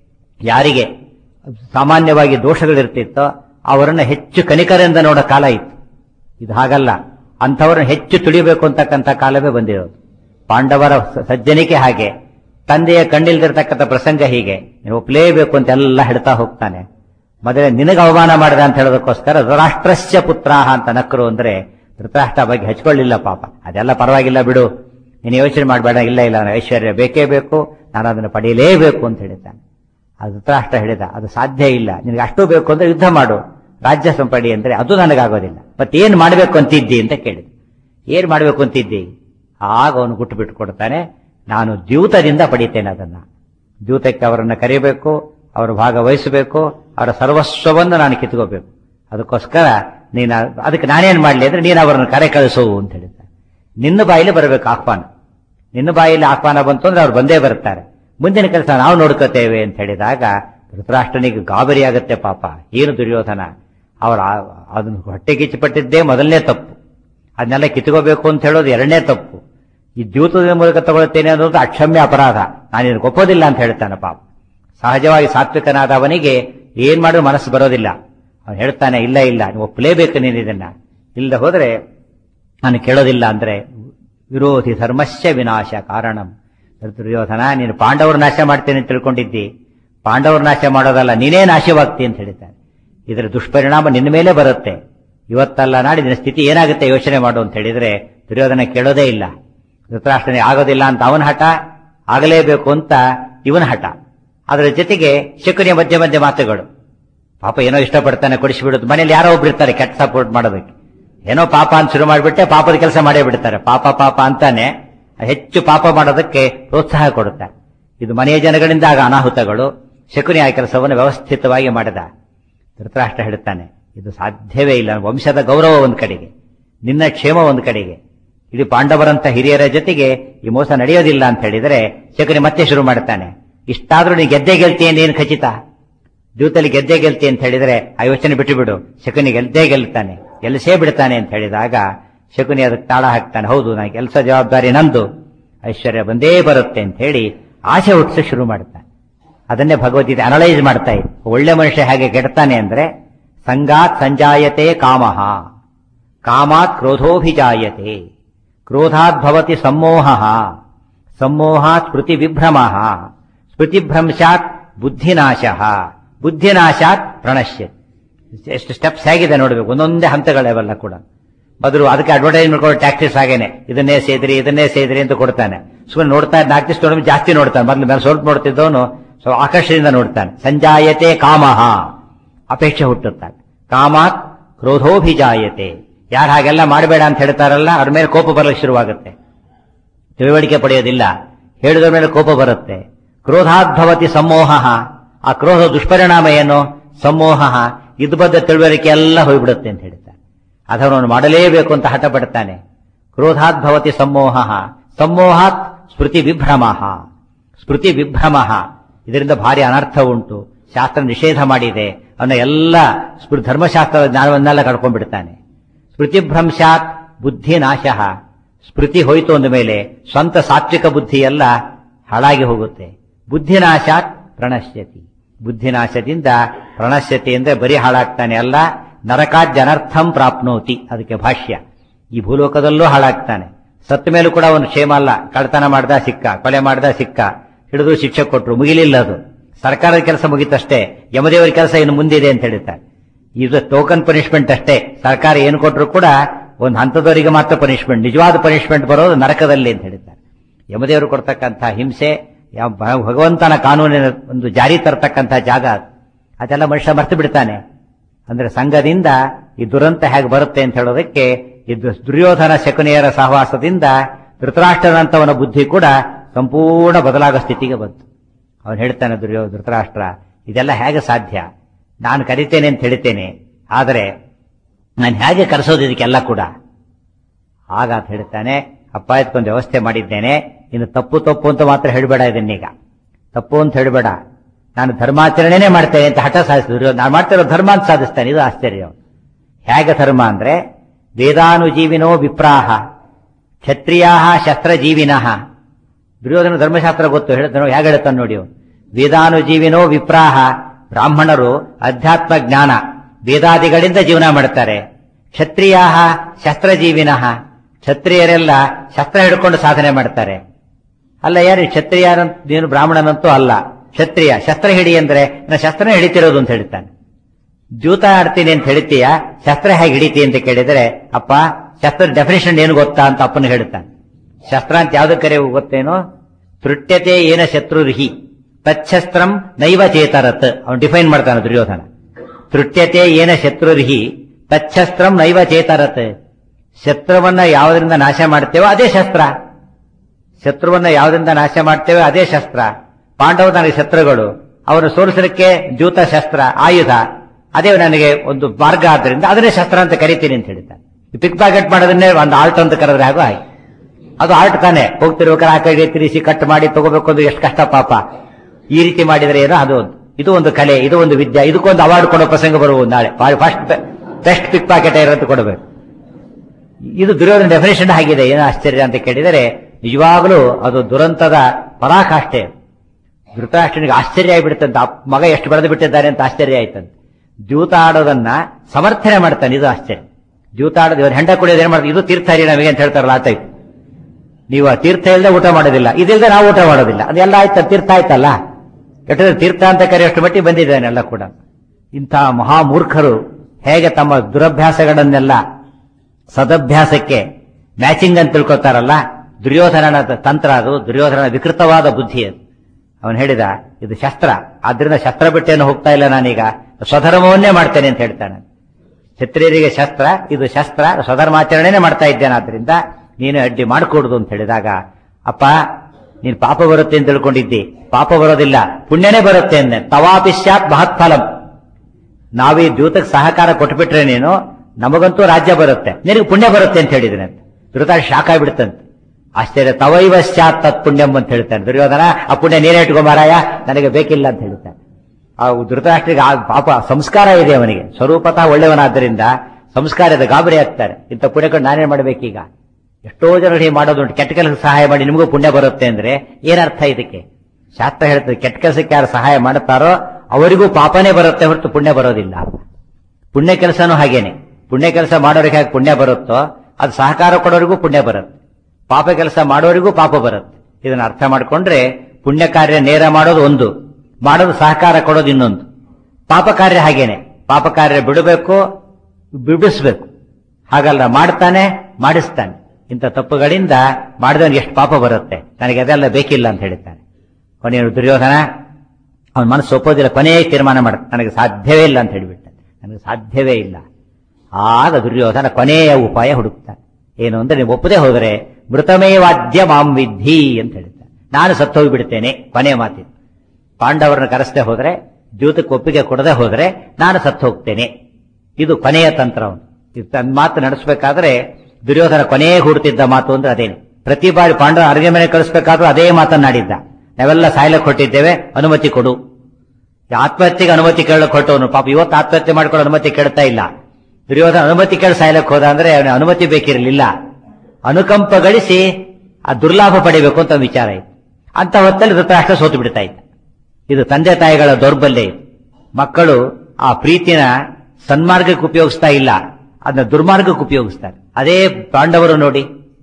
ಯಾರಿಗೆ ಸಾಮಾನ್ಯವಾಗಿ ದೋಷಗಳಿರ್ತಿತ್ತೋ ಅವರನ್ನ ಹೆಚ್ಚು ಕನಿಕರಿಂದ ನೋಡೋ ಕಾಲ ಇತ್ತು. ಇದು ಹಾಗಲ್ಲ, ಅಂಥವ್ರನ್ನ ಹೆಚ್ಚು ತುಳಿಬೇಕು ಅಂತಕ್ಕಂಥ ಕಾಲವೇ ಬಂದಿರೋದು. ಪಾಂಡವರ ಸಜ್ಜನಿಕೆ ಹಾಗೆ, ತಂದೆಯ ಕಣ್ಣಿಲ್ದಿರ್ತಕ್ಕಂಥ ಪ್ರಸಂಗ ಹೀಗೆ. ನೀವು ಒಪ್ಲೇಬೇಕು ಅಂತ ಎಲ್ಲ ಹೇಳ್ತಾ ಹೋಗ್ತಾನೆ. ಮೊದಲೇ ನಿನಗೆ ಅವಮಾನ ಮಾಡಿದ ಅಂತ ಹೇಳೋದಕ್ಕೋಸ್ಕರ ಧೃತರಾಷ್ಟ್ರಸ್ಯ ಪುತ್ರಾಹ ಅಂತ ನಕ್ಕರು ಅಂದ್ರೆ ಧೃತರಾಷ್ಟ್ರ ಬಗ್ಗೆ ಹಚ್ಕೊಳ್ಳಿಲ್ಲ ಪಾಪ. ಅದೆಲ್ಲ ಪರವಾಗಿಲ್ಲ ಬಿಡು, ನೀನು ಯೋಚನೆ ಮಾಡಬೇಡ, ಇಲ್ಲ ಇಲ್ಲ ಐಶ್ವರ್ಯ ಬೇಕೇ ಬೇಕು, ನಾನು ಅದನ್ನು ಪಡೆಯಲೇಬೇಕು ಅಂತ ಹೇಳಿದ್ದಾನೆ. ಅದು ಧೃತರಾಷ್ಟ್ರ ಹೇಳಿದ, ಅದು ಸಾಧ್ಯ ಇಲ್ಲ, ನಿನಗೆ ಅಷ್ಟು ಬೇಕು ಅಂದ್ರೆ ಯುದ್ಧ ಮಾಡು, ರಾಜ್ಯ ಸಂಪಡಿ ಅಂದ್ರೆ ಅದು ನನಗಾಗೋದಿಲ್ಲ. ಮತ್ತೆ ಏನ್ ಮಾಡಬೇಕು ಅಂತಿದ್ದಿ ಅಂತ ಕೇಳಿದ. ಏನ್ ಮಾಡಬೇಕು ಅಂತಿದ್ದಿ? ಆಗ ಅವನು ಗುಟ್ಟು ಬಿಟ್ಟು ಕೊಡ್ತಾನೆ, ನಾನು ದ್ಯೂತದಿಂದ ಪಡಿತೇನೆ ಅದನ್ನ. ದ್ಯೂತಕ್ಕೆ ಅವರನ್ನ ಕರಿಬೇಕು, ಅವರು ಭಾಗವಹಿಸಬೇಕು, ಅವರ ಸರ್ವಸ್ವವನ್ನು ನಾನು ಕಿತ್ಕೋಬೇಕು. ಅದಕ್ಕೋಸ್ಕರ ನೀನು ಅದಕ್ಕೆ ನಾನೇನ್ ಮಾಡ್ಲಿ ಅಂದ್ರೆ ನೀನು ಅವರನ್ನು ಕರೆ ಕಳಿಸು ಅಂತ ಹೇಳಿದ್ದಾರೆ. ನಿನ್ನ ಬಾಯಿಲಿ ಬರಬೇಕು ಆಹ್ವಾನ. ನಿನ್ನ ಬಾಯಿಲಿ ಆಹ್ವಾನ ಬಂತು ಅಂದ್ರೆ ಅವ್ರು ಬಂದೇ ಬರ್ತಾರೆ. ಮುಂದಿನ ಕೆಲಸ ನಾವು ನೋಡ್ಕೋತೇವೆ ಅಂತ ಹೇಳಿದಾಗ ಧೃತರಾಷ್ಟ್ರನಿಗೆ ಗಾಬರಿ ಆಗುತ್ತೆ ಪಾಪ. ಏನು ದುರ್ಯೋಧನ, ಅವರ ಅದನ್ನು ಹೊಟ್ಟೆ ಕಿಚ್ಚುಪಟ್ಟಿದ್ದೇ ಮೊದಲನೇ ತಪ್ಪು, ಅದನ್ನೆಲ್ಲ ಕಿತ್ಕೋಬೇಕು ಅಂತ ಹೇಳೋದು ಎರಡನೇ ತಪ್ಪು. ಈ ದ್ಯೂತದ ಮೂಲಕ ತಗೊಳ್ತೇನೆ ಅನ್ನೋದು ಅಕ್ಷಮ್ಯ ಅಪರಾಧ, ನಾನು ಒಪ್ಪೋದಿಲ್ಲ ಅಂತ ಹೇಳ್ತಾನೆ ಪಾಪ. ಸಹಜವಾಗಿ ಸಾತ್ವಿಕನಾದ ಅವನಿಗೆ ಏನ್ ಮಾಡೋ ಮನಸ್ಸು ಬರೋದಿಲ್ಲ. ಅವನು ಹೇಳ್ತಾನೆ, ಇಲ್ಲ ಇಲ್ಲ ನೀವು ಒಪ್ಪಲೇಬೇಕು, ನೀನು ಇದನ್ನ ಇಲ್ಲದೆ ಹೋದ್ರೆ ನಾನು ಕೇಳೋದಿಲ್ಲ ಅಂದ್ರೆ ವಿರೋಧಿ ಧರ್ಮಸ್ಯ ವಿನಾಶ ಕಾರಣಂ. ದುರ್ಯೋಧನ, ನೀನು ಪಾಂಡವರು ನಾಶ ಮಾಡ್ತೇನೆ ಅಂತ ತಿಳ್ಕೊಂಡಿದ್ದಿ, ಪಾಂಡವರು ನಾಶ ಮಾಡೋದಲ್ಲ, ನೀನೇ ನಾಶವಾಗ್ತಿ ಅಂತ ಹೇಳ್ತಾನೆ. ಇದರ ದುಷ್ಪರಿಣಾಮ ನಿನ್ನ ಮೇಲೆ ಬರುತ್ತೆ. ಇವತ್ತಲ್ಲ ನಾಳೆ ನಿನ್ನ ಸ್ಥಿತಿ ಏನಾಗುತ್ತೆ ಯೋಚನೆ ಮಾಡು ಅಂತ ಹೇಳಿದ್ರೆ ದುರ್ಯೋಧನ ಕೇಳೋದೇ ಇಲ್ಲ. ಧೃತರಾಷ್ಟ್ರನಿಗೆ ಆಗೋದಿಲ್ಲ ಅಂತ ಅವನ ಹಠ, ಆಗಲೇಬೇಕು ಅಂತ ಇವನ ಹಠ. ಅದರ ಜೊತೆಗೆ ಶಕುನಿಯ ಮಧ್ಯೆ ಮಧ್ಯೆ ಮಾತುಗಳು. ಪಾಪ ಏನೋ ಇಷ್ಟಪಡ್ತಾನೆ, ಕೊಡಿಸಿಬಿಡುತ್ತೆ. ಮನೇಲಿ ಯಾರೋ ಒಬ್ರು ಇರ್ತಾರೆ ಕೆಟ್ಟ ಸಪೋರ್ಟ್ ಮಾಡೋದಕ್ಕೆ. ಏನೋ ಪಾಪ ಅಂತ ಶುರು ಮಾಡಿಬಿಟ್ಟೆ ಪಾಪದ ಕೆಲಸ ಮಾಡೇ ಬಿಡ್ತಾರೆ. ಪಾಪ ಪಾಪ ಅಂತಾನೆ ಹೆಚ್ಚು ಪಾಪ ಮಾಡೋದಕ್ಕೆ ಪ್ರೋತ್ಸಾಹ ಕೊಡುತ್ತಾರೆ. ಇದು ಮನೆಯ ಜನಗಳಿಂದ ಆಗ ಅನಾಹುತಗಳು. ಶಕುನಿ ಆ ಕೆಲಸವನ್ನು ವ್ಯವಸ್ಥಿತವಾಗಿ ಮಾಡಿದ. ಧೃತರಾಷ್ಟ್ರ ಹೇಳ್ತಾನೆ, ಇದು ಸಾಧ್ಯವೇ ಇಲ್ಲ. ವಂಶದ ಗೌರವ ಒಂದು ಕಡೆಗೆ, ನಿನ್ನ ಕ್ಷೇಮ ಒಂದು ಕಡೆಗೆ, ಇದು ಪಾಂಡವರಂತ ಹಿರಿಯರ ಜೊತೆಗೆ ಈ ಮೋಸ ನಡೆಯೋದಿಲ್ಲ ಅಂತ ಹೇಳಿದರೆ ಶಕುನಿ ಮತ್ತೆ ಶುರು ಮಾಡ್ತಾನೆ. ಇಷ್ಟಾದ್ರೂ ನೀ ಗೆದ್ದೆ ಗೆಲ್ತೀಯ ಏನು ಖಚಿತ, ದ್ಯೂತಲ್ಲಿ ಗೆದ್ದೆ ಗೆಲ್ತಿ ಅಂತ ಹೇಳಿದರೆ ಆ ಯೋಚನೆ ಬಿಟ್ಟು ಬಿಡು, ಶಕುನಿ ಗೆದ್ದೇ ಗೆಲ್ತಾನೆ, ಗೆಲ್ಸೇ ಬಿಡ್ತಾನೆ ಅಂತ ಹೇಳಿದಾಗ ಶಕುನಿ ಅದಕ್ಕೆ ತಾಳ ಹಾಕ್ತಾನೆ. ಹೌದು, ನಾನು ಕೆಲಸ ಜವಾಬ್ದಾರಿ ನಂದು, ಐಶ್ವರ್ಯ ಬಂದೇ ಬರುತ್ತೆ ಅಂತ ಹೇಳಿ ಆಸೆ ಹುಟ್ಟಿಸ ಶುರು ಮಾಡ್ತಾನೆ. ಅದನ್ನೇ ಭಗವದ್ಗೀತೆ ಅನಲೈಸ್ ಮಾಡ್ತಾ ಇತ್ತು. ಒಳ್ಳೆ ಮನುಷ್ಯ ಹೇಗೆ ಕೆಡ್ತಾನೆ ಅಂದ್ರೆ ಸಂಗಾತ್ ಸಂಜಾಯತೆ ಕಾಮಃ, ಕಾಮಾತ್ ಕ್ರೋಧೋಭಿಜಾಯತೆ, ಕ್ರೋಧಾತ್ ಭವತಿ ಸಮ್ಮೋಹ, ಸಮ್ಮೋಹಾತ್ ಸ್ಮೃತಿ ವಿಭ್ರಮ, ಸ್ಮೃತಿಭ್ರಂಶಾತ್ ಬುದ್ಧಿನಾಶ, ಬುದ್ಧಿನಾಶಾತ್ ಪ್ರಣಶ್ಯತ್. ಎಷ್ಟು ಸ್ಟೆಪ್ಸ್ ಹೇಗಿದೆ ನೋಡ್ಬೇಕು, ಒಂದೊಂದೇ ಹಂತಗಳವೆಲ್ಲ ಕೂಡ. ಬದ್ರು ಅದಕ್ಕೆ ಅಡ್ವರ್ಟೈಸ್ಮೆಂಟ್ ಕೊಡೋ ಟ್ಯಾಕ್ಟಿಸ್ ಹಾಗೇನೆ, ಇದನ್ನೇ ಸೇದ್ರಿ ಇದನ್ನೇ ಸೇದ್ರಿ ಅಂತ ಕೊಡ್ತಾನೆ. ಸುಮ್ಮನೆ ನೋಡ್ತಾ ನಾಲ್ಕು ದಿವಸ ನೋಡಿದ್ರೆ ಜಾಸ್ತಿ ನೋಡ್ತಾನೆ, ಮೊದಲು ಮೇಲೆ ಸ್ವಲ್ಪ ನೋಡ್ತಿದ್ದವನು ಸೊ ಆಕರ್ಷಣೆಯಿಂದ ನೋಡ್ತಾನೆ. ಸಂಜಾಯತೆ ಕಾಮಃ, ಅಪೇಕ್ಷೆ ಹುಟ್ಟುತ್ತಾನೆ. ಕಾಮಾತ್ ಕ್ರೋಧೋಭಿಜಾಯತೆ, ಯಾರು ಹಾಗೆಲ್ಲ ಮಾಡಬೇಡ ಅಂತ ಹೇಳ್ತಾರಲ್ಲ ಅವ್ರ ಮೇಲೆ ಕೋಪ ಬರಲಿಕ್ಕೆ ಶುರುವಾಗುತ್ತೆ. ತಿಳುವಳಿಕೆ ಪಡೆಯೋದಿಲ್ಲ, ಹೇಳಿದ್ರ ಮೇಲೆ ಕೋಪ ಬರುತ್ತೆ. ಕ್ರೋಧಾದ್ಭವತಿ ಸಮೋಹ, ಆ ಕ್ರೋಧ ದುಷ್ಪರಿಣಾಮ ಏನು? ಸಮೋಹ, ಇದು ಬದ್ದ ತಿಳುವಳಿಕೆ ಎಲ್ಲ ಹೋಗ್ಬಿಡುತ್ತೆ ಅಂತ ಹೇಳ್ತಾರೆ. ಅದನ್ನು ಮಾಡಲೇಬೇಕು ಅಂತ ಹಠ ಪಡ್ತಾನೆ. ಕ್ರೋಧಾದ್ಭವತಿ ಸಮೋಹ, ಸಮೋಹಾತ್ ಸ್ಮೃತಿ ವಿಭ್ರಮ, ಸ್ಮೃತಿ ವಿಭ್ರಮ, ಇದರಿಂದ ಭಾರಿ ಅನರ್ಥ ಉಂಟು. ಶಾಸ್ತ್ರ ನಿಷೇಧ ಮಾಡಿದೆ ಅವನ ಎಲ್ಲ ಧರ್ಮಶಾಸ್ತ್ರದ ಜ್ಞಾನವನ್ನೆಲ್ಲ ಕಳ್ಕೊಂಡ್ಬಿಡ್ತಾನೆ. ಸ್ಮೃತಿಭ್ರಂಶಾತ್ ಬುದ್ಧಿ ನಾಶ, ಸ್ಮೃತಿ ಹೋಯಿತು ಅಂದ ಮೇಲೆ ಸ್ವಂತ ಸಾತ್ವಿಕ ಬುದ್ಧಿ ಎಲ್ಲ ಹಾಳಾಗಿ ಹೋಗುತ್ತೆ. ಬುದ್ಧಿನಾಶಾತ್ ಪ್ರಣಶ್ಯತಿ, ಬುದ್ಧಿನಾಶದಿಂದ ಪ್ರಣಶ್ಯತಿ ಅಂದ್ರೆ ಬರೀ ಹಾಳಾಗ್ತಾನೆ ಅಲ್ಲ, ನರಕಾಜ್ಜನರ್ಥಂ ಪ್ರಾಪ್ನೋತಿ, ಅದಕ್ಕೆ ಭಾಷ್ಯ. ಈ ಭೂಲೋಕದಲ್ಲೂ ಹಾಳಾಗ್ತಾನೆ, ಸತ್ತ ಮೇಲೂ ಕೂಡ ಅವನು ಕ್ಷೇಮ ಅಲ್ಲ. ಕಳ್ತನ ಮಾಡ್ದ ಸಿಕ್ಕ, ಕೊಲೆ ಮಾಡ್ದ ಸಿಕ್ಕ, ಹಿಡಿದು ಶಿಕ್ಷೆ ಕೊಟ್ಟರು, ಮುಗಿಲಿಲ್ಲ. ಅದು ಸರ್ಕಾರದ ಕೆಲಸ ಮುಗಿತಷ್ಟೇ, ಯಮದೇವರ ಕೆಲಸ ಇನ್ನು ಮುಂದಿದೆ ಅಂತ ಹೇಳ್ತಾರೆ. ಇದು ಟೋಕನ್ ಪನಿಷ್ಮೆಂಟ್ ಅಷ್ಟೇ. ಸರ್ಕಾರ ಏನು ಕೊಟ್ಟರು ಕೂಡ ಒಂದು ಹಂತದವರಿಗೆ ಮಾತ್ರ ಪನಿಷ್ಮೆಂಟ್, ನಿಜವಾದ ಪನಿಷ್ಮೆಂಟ್ ಬರೋದು ನರಕದಲ್ಲಿ ಅಂತ ಹೇಳ್ತಾರೆ. ಯಮದೇವರು ಕೊಡ್ತಕ್ಕಂಥ ಹಿಂಸೆ, ಭಗವಂತನ ಕಾನೂನಿನ ಒಂದು ಜಾರಿ ತರತಕ್ಕಂಥ ಜಾಗ, ಅದೆಲ್ಲ ಮನುಷ್ಯ ಮರ್ತು ಬಿಡ್ತಾನೆ. ಅಂದ್ರೆ ಸಂಘದಿಂದ ಈ ದುರಂತ ಹೇಗೆ ಬರುತ್ತೆ ಅಂತ ಹೇಳೋದಕ್ಕೆ ಇದು ದುರ್ಯೋಧನ ಶಕುನಿಯರ ಸಹವಾಸದಿಂದ ಧೃತರಾಷ್ಟ್ರನಂತವನ ಬುದ್ಧಿ ಕೂಡ ಸಂಪೂರ್ಣ ಬದಲಾಗೋ ಸ್ಥಿತಿಗೆ ಬಂತು. ಅವನು ಹೇಳ್ತಾನೆ, ದುರ್ಯೋ ಧೃತರಾಷ್ಟ್ರ ಇದೆಲ್ಲ ಹೇಗೆ ಸಾಧ್ಯ? ನಾನು ಕರಿತೇನೆ ಅಂತ ಹೇಳ್ತೇನೆ, ಆದರೆ ನಾನು ಹೇಗೆ ಕರೆಸೋದು ಇದಕ್ಕೆಲ್ಲ ಕೂಡ? ಆಗ ಅಂತ ಹೇಳ್ತಾನೆ, ಅಪ್ಪ ಇದಕ್ಕೊಂದು ವ್ಯವಸ್ಥೆ ಮಾಡಿದ್ದೇನೆ, ಇನ್ನು ತಪ್ಪು ತಪ್ಪು ಅಂತ ಮಾತ್ರ ಹೇಳಬೇಡ, ಇದನ್ನೀಗ ತಪ್ಪು ಅಂತ ಹೇಳಬೇಡ, ನಾನು ಧರ್ಮಾಚರಣೆನೇ ಮಾಡ್ತೇನೆ ಅಂತ ಹಠ ಸಾಧಿಸಿದ್ರು. ನಾನು ಮಾಡ್ತಿರೋ ಧರ್ಮ ಅಂತ ಸಾಧಿಸ್ತಾನೆ. ಇದು ಆಶ್ಚರ್ಯ. ಹೇಗೆ ಧರ್ಮ ಅಂದ್ರೆ ವೇದಾನುಜೀವಿನೋ ವಿಪ್ರಾಹ ಕ್ಷತ್ರಿಯಾ ಶಸ್ತ್ರಜೀವಿನಃ. ದುರ್ಯೋಧನ ಧರ್ಮಶಾಸ್ತ್ರ ಗೊತ್ತು, ಹೇಳ್ತಾನೋ ಹೇಗೆ ಹೇಳ್ತಾನೆ ನೋಡಿ. ವೇದಾನುಜೀವಿನೋ ವಿಪ್ರಾಹ, ಬ್ರಾಹ್ಮಣರು ಅಧ್ಯಾತ್ಮ ಜ್ಞಾನ ವೇದಾದಿಗಳಿಂದ ಜೀವನ ಮಾಡ್ತಾರೆ. ಕ್ಷತ್ರಿಯಾ ಶಸ್ತ್ರಜೀವಿನಃ, ಕ್ಷತ್ರಿಯರೆಲ್ಲ ಶಸ್ತ್ರ ಹಿಡ್ಕೊಂಡು ಸಾಧನೆ ಮಾಡ್ತಾರೆ. ಅಲ್ಲ, ಯಾರು ಕ್ಷತ್ರಿಯ ನೀನು ಬ್ರಾಹ್ಮಣನಂತೂ ಅಲ್ಲ, ಕ್ಷತ್ರಿಯ ಶಸ್ತ್ರ ಹಿಡಿ ಅಂದ್ರೆ ನಾ ಶಸ್ತ್ರನೇ ಹಿಡಿತಿರೋದು ಅಂತ ಹೇಳ್ತಾನೆ. ದ್ಯೂತ ಆಡ್ತೀನಿ ಅಂತ ಹೇಳ್ತೀಯ, ಶಸ್ತ್ರ ಹೇಗೆ ಹಿಡಿತಿ ಅಂತ ಕೇಳಿದರೆ, ಅಪ್ಪ ಶಸ್ತ್ರ ಡೆಫಿನೇಷನ್ ಏನು ಗೊತ್ತಾ ಅಂತ ಅಪ್ಪನ ಹೇಳ್ತಾನೆ. ಶಸ್ತ್ರ ಅಂತ ಯಾವ್ದಕ್ಕೆ ಕರೆ ಗೊತ್ತೇನೋ? ತೃಟ್ಯತೆ ಏನ ಶತ್ರುರ್ಹಿ ತಚ್ಛಸ್ತ್ರಂ ನೈವ ಚೇತರತ್. ಅವನು ಡಿಫೈನ್ ಮಾಡ್ತಾನೆ ದುರ್ಯೋಧನ. ತೃಟ್ಯತೆ ಏನ ಶತ್ರುರ್ಹಿ ತಚ್ಛಸ್ತ್ರಂ ನೈವ ಚೇತರತ್. ಶತ್ರುವನ್ನ ಯಾವುದರಿಂದ ನಾಶ ಮಾಡ್ತೇವೋ ಅದೇ ಶಸ್ತ್ರ. ಶತ್ರುವನ್ನ ಯಾವುದರಿಂದ ನಾಶ ಮಾಡ್ತೇವೆ ಅದೇ ಶಸ್ತ್ರ. ಪಾಂಡವರು ನನಗೆ ಶತ್ರುಗಳು, ಅವರು ಸೋಲಿಸಲಿಕ್ಕೆ ದ್ಯೂತ ಶಸ್ತ್ರ ಆಯುಧ, ಅದೇ ನನಗೆ ಒಂದು ಮಾರ್ಗ, ಆದ್ದರಿಂದ ಅದನ್ನೇ ಶಸ್ತ್ರ ಅಂತ ಕರಿತೀನಿ ಅಂತ ಹೇಳ್ತಾರೆ. ಪಿಕ್ ಪ್ಯಾಕೆಟ್ ಮಾಡೋದನ್ನೇ ಒಂದು ಆಲ್ಟ್ ಅಂತ ಕರೆದ್ರೆ ಹಾಗೂ ಹಾಗೆ ಅದು ಆಲ್ಟ್ ತಾನೆ. ಹೋಗ್ತಿರ್ಬೇಕಾದ್ರೆ ಆ ಕೈಗೆ ತಿರುಗಿಸಿ ಕಟ್ ಮಾಡಿ ತಗೋಬೇಕು ಅಂದ್ರೆ ಎಷ್ಟು ಕಷ್ಟ ಪಾಪ. ಈ ರೀತಿ ಮಾಡಿದರೆ ಏನೋ ಅದು ಇದು ಒಂದು ಕಲೆ, ಇದು ಒಂದು ವಿದ್ಯೆ, ಇದಕ್ಕೊಂದು ಅವಾರ್ಡ್ ಕೊಡೋ ಪ್ರಸಂಗ ಬರುವುದು ನಾಳೆ. ಫಸ್ಟ್ ಬೆಸ್ಟ್ ಪಿಕ್ ಪ್ಯಾಕೆಟ್ ಇರೋದು ಕೊಡಬೇಕು. ಇದು ದುರ್ಯೋಧನ ಡೆಫಿನೇಷನ್ ಆಗಿದೆ. ಏನೋ ಆಶ್ಚರ್ಯ ಅಂತ ಕೇಳಿದರೆ ನಿಜವಾಗಲೂ ಅದು ದುರಂತದ ಪರಾಕಾಷ್ಠೆ. ಧೃತರಾಷ್ಟ್ರನಿಗೆ ಆಶ್ಚರ್ಯ ಆಗಿಬಿಡುತ್ತಂತ, ಮಗ ಎಷ್ಟು ಬೆಳೆದು ಬಿಟ್ಟಿದ್ದಾರೆ ಅಂತ ಆಶ್ಚರ್ಯ ಆಯ್ತಂತೆ. ದ್ಯೂತ ಆಡೋದನ್ನ ಸಮರ್ಥನೆ ಮಾಡ್ತಾನೆ, ಇದು ಆಶ್ಚರ್ಯ. ದ್ಯೂತ ಆಡೋದು ಇವ್ರು ಹೆಂಡ ಕುಡಿಯೋದು ಏನ್ ಮಾಡ್ತಾರೆ, ಇದು ತೀರ್ಥ ಹರಿ ನಮಗೆ ಅಂತ ಹೇಳ್ತಾರಲ್ಲ ಆ ಟೈಪ್. ನೀವು ತೀರ್ಥ ಇಲ್ಲದೆ ಊಟ ಮಾಡೋದಿಲ್ಲ, ಇದಿಲ್ಲದೆ ನಾವು ಊಟ ಮಾಡೋದಿಲ್ಲ, ಅದೆಲ್ಲ ಆಯ್ತ ತೀರ್ಥ ಆಯ್ತಲ್ಲ. ಯಾಕಂದ್ರೆ ತೀರ್ಥ ಅಂತ ಕರೆಯೋಷ್ಟು ಮಟ್ಟಿಗೆ ಬಂದಿದ್ದಾನೆಲ್ಲ ಕೂಡ. ಇಂಥ ಮಹಾಮೂರ್ಖರು ಹೇಗೆ ತಮ್ಮ ದುರಭ್ಯಾಸಗಳನ್ನೆಲ್ಲ ಸದಭ್ಯಾಸಕ್ಕೆ ಮ್ಯಾಚಿಂಗ್ ಅಂತ ತಿಳ್ಕೊತಾರಲ್ಲ, ದುರ್ಯೋಧನನ ತಂತ್ರ ಅದು, ದುರ್ಯೋಧನನ ವಿಕೃತವಾದ ಬುದ್ಧಿ ಅದು. ಅವನು ಹೇಳಿದ, ಇದು ಶಸ್ತ್ರ, ಆದ್ರಿಂದ ಶಸ್ತ್ರ ಬಿಟ್ಟೇನು ಹೋಗ್ತಾ ಇಲ್ಲ, ನಾನೀಗ ಸ್ವಧರ್ಮವನ್ನೇ ಮಾಡ್ತೇನೆ ಅಂತ ಹೇಳ್ತಾನೆ. ಕ್ಷತ್ರಿಯರಿಗೆ ಶಸ್ತ್ರ, ಇದು ಶಸ್ತ್ರ, ಸ್ವಧರ್ಮಾಚರಣೆನೇ ಮಾಡ್ತಾ ಇದ್ದೇನೆ, ಆದ್ರಿಂದ ನೀನು ಅಡ್ಡಿ ಮಾಡಿಕೊಡುದು ಅಂತ ಹೇಳಿದಾಗ, ಅಪ್ಪ ನೀನು ಪಾಪ ಬರುತ್ತೆ ಅಂತ ತಿಳ್ಕೊಂಡಿದ್ದಿ, ಪಾಪ ಬರೋದಿಲ್ಲ, ಪುಣ್ಯನೇ ಬರುತ್ತೆ ಅಂದೆ. ತವಾಪಿಶ್ಯಾತ್ ಮಹತ್ಫಲಂ. ನಾವೀ ದ್ಯೂತಕ್ಕೆ ಸಹಕಾರ ಕೊಟ್ಬಿಟ್ರೆ ನೀನು, ನಮಗಂತೂ ರಾಜ್ಯ ಬರುತ್ತೆ, ನಿನಗೆ ಪುಣ್ಯ ಬರುತ್ತೆ ಅಂತ ಹೇಳಿದ್ರೆ ಅಂತ. ಧೃತರಾಷ್ಟ್ರ ಶಾಖ ಆಗ್ಬಿಡ್ತಂತೆ. ಆಶ್ಚರ್ಯ. ತವೈವ ಸ್ಯಾತ್ ತತ್ ಪುಣ್ಯಂ ಅಂತ ಹೇಳ್ತಾನೆ ದುರ್ಯೋಧನ. ಆ ಪುಣ್ಯ ನೀನೇ ಇಟ್ಕೋ ಮಾರಾಯ, ನನಗೆ ಬೇಕಿಲ್ಲ ಅಂತ ಹೇಳ್ತಾನೆ. ಆ ಧೃತರಾಷ್ಟ್ರಿಗೆ ಆ ಪಾಪ ಸಂಸ್ಕಾರ ಇದೆ ಅವನಿಗೆ, ಸ್ವರೂಪತಃ ಒಳ್ಳೆಯವನಾದ್ದರಿಂದ ಸಂಸ್ಕಾರದ ಗಾಬರಿ ಆಗ್ತಾರೆ. ಇಂಥ ಪುಣ್ಯಕೊಂಡು ನಾನೇನ್ ಮಾಡ್ಬೇಕೀಗ? ಎಷ್ಟೋ ಜನರು ಹೀಗೆ ಮಾಡೋದುಂಟು, ಕೆಟ್ಟ ಕೆಲಸಕ್ಕೆ ಸಹಾಯ ಮಾಡಿ ನಿಮಗೂ ಪುಣ್ಯ ಬರುತ್ತೆ ಅಂದ್ರೆ ಏನರ್ಥ ಇದಕ್ಕೆ? ಶಾಸ್ತ್ರ ಹೇಳ್ತದೆ, ಕೆಟ್ಟ ಕೆಲಸಕ್ಕೆ ಯಾರು ಸಹಾಯ ಮಾಡುತ್ತಾರೋ ಅವರಿಗೂ ಪಾಪನೇ ಬರುತ್ತೆ ಹೊರತು ಪುಣ್ಯ ಬರೋದಿಲ್ಲ. ಪುಣ್ಯ ಕೆಲಸನೂ ಹಾಗೇನೆ. ಪುಣ್ಯ ಕೆಲಸ ಮಾಡೋರಿಗೆ ಹೇಗೆ ಪುಣ್ಯ ಬರುತ್ತೋ ಅದು ಸಹಕಾರ ಕೊಡೋರಿಗೂ ಪುಣ್ಯ ಬರುತ್ತೆ, ಪಾಪ ಕೆಲಸ ಮಾಡೋರಿಗೂ ಪಾಪ ಬರುತ್ತೆ. ಇದನ್ನ ಅರ್ಥ ಮಾಡ್ಕೊಂಡ್ರೆ ಪುಣ್ಯ ಕಾರ್ಯ ನೇರ ಮಾಡೋದು ಒಂದು, ಮಾಡೋದು ಸಹಕಾರ ಕೊಡೋದು ಇನ್ನೊಂದು. ಪಾಪ ಕಾರ್ಯ ಹಾಗೇನೆ, ಪಾಪ ಕಾರ್ಯ ಬಿಡಬೇಕು, ಬಿಡಿಸ್ಬೇಕು. ಹಾಗಲ್ಲ, ಮಾಡ್ತಾನೆ ಮಾಡಿಸ್ತಾನೆ. ಇಂಥ ತಪ್ಪುಗಳಿಂದ ಮಾಡಿದವನಿಗೆ ಎಷ್ಟು ಪಾಪ ಬರುತ್ತೆ, ನನಗೆ ಅದೆಲ್ಲ ಬೇಕಿಲ್ಲ ಅಂತ ಹೇಳ್ತಾನೆ. ಕೊನೆಯ ದುರ್ಯೋಧನ ಅವನ ಮನಸ್ಸು ಒಪ್ಪೋದಿಲ್ಲ, ಕೊನೆಯ ತೀರ್ಮಾನ ಮಾಡ ನನಗೆ ಸಾಧ್ಯವೇ ಇಲ್ಲ ಅಂತ ಹೇಳಿಬಿಟ್ಟ. ನನಗೆ ಸಾಧ್ಯವೇ ಇಲ್ಲ. ಆಗ ದುರ್ಯೋಧನ ಕೊನೆಯ ಉಪಾಯ ಹುಡುಕ್ತಾನೆ. ಏನು ಅಂದ್ರೆ, ನೀವು ಒಪ್ಪದೇ ಹೋದರೆ ಮೃತಮೇ ವಾದ್ಯ ಮಾಂ ವಿದ್ಧಿ ಅಂತ ಹೇಳ್ತಾನೆ. ನಾನು ಸತ್ತು ಹೋಗಿಬಿಡ್ತೇನೆ. ಕೊನೆಯ ಮಾತಿದ್ದು, ಪಾಂಡವರನ್ನು ಕರೆಸದೆ ಹೋದ್ರೆ, ದ್ಯೂತಕ್ಕೆ ಒಪ್ಪಿಗೆ ಕೊಡದೆ ಹೋದ್ರೆ ನಾನು ಸತ್ತು ಹೋಗ್ತೇನೆ. ಇದು ಕೊನೆಯ ತಂತ್ರ. ಅವನು ತನ್ನ ಮಾತು ನಡೆಸಬೇಕಾದ್ರೆ ದುರ್ಯೋಧನ ಕೊನೆಯ ಹುಡುತಿದ್ದ ಮಾತು ಅಂದ್ರೆ ಅದೇನೆ. ಪ್ರತಿ ಬಾರಿ ಪಾಂಡವ ಅರಗೆ ಮನೆ ಕಳಿಸ್ಬೇಕಾದ್ರೂ ಅದೇ ಮಾತನ್ನಾಡಿದ್ದ. ನಾವೆಲ್ಲ ಸಾಯ್ಲಕ್ಕೆ ಕೊಟ್ಟಿದ್ದೇವೆ, ಅನುಮತಿ ಕೊಡು. ಆತ್ಮಹತ್ಯೆಗೆ ಅನುಮತಿ ಕೇಳಕ್ ಹೊರಟವನು ಪಾಪ ಇವತ್ತು ಆತ್ಮಹತ್ಯೆ ಮಾಡ್ಕೊಂಡು ಅನುಮತಿ ಕೇಳ್ತಾ ಇಲ್ಲ. ದುರ್ಯೋಧನ ಅನುಮತಿ ಕೇಳಿ ಸಾಯ್ಲಕ್ಕೆ ಹೋದ ಅಂದ್ರೆ ಅವನ ಅನುಮತಿ ಬೇಕಿರಲಿಲ್ಲ. ಅನುಕಂಪ ಗಳಿಸಿ ಆ ದುರ್ಲಾಭ ಪಡಿಬೇಕು ಅಂತ ವಿಚಾರ ಇತ್ತು. ಅಂತ ಹೊತ್ತಲ್ಲಿ ಧೃತರಾಷ್ಟ್ರ ಸೋತು ಬಿಡ್ತಾ ಇದ್ದ. ಇದು ತಂದೆ ತಾಯಿಗಳ ದೌರ್ಬಲ್ಯ. ಮಕ್ಕಳು ಆ ಪ್ರೀತಿನ ಸನ್ಮಾರ್ಗಕ್ಕೆ ಉಪಯೋಗಿಸ್ತಾ ಇಲ್ಲ, ಅದನ್ನ ದುರ್ಮಾರ್ಗಕ್ಕೆ ಉಪಯೋಗಿಸ್ತಾರೆ. ಅದೇ ಪಾಂಡವರು ನೋಡಿ,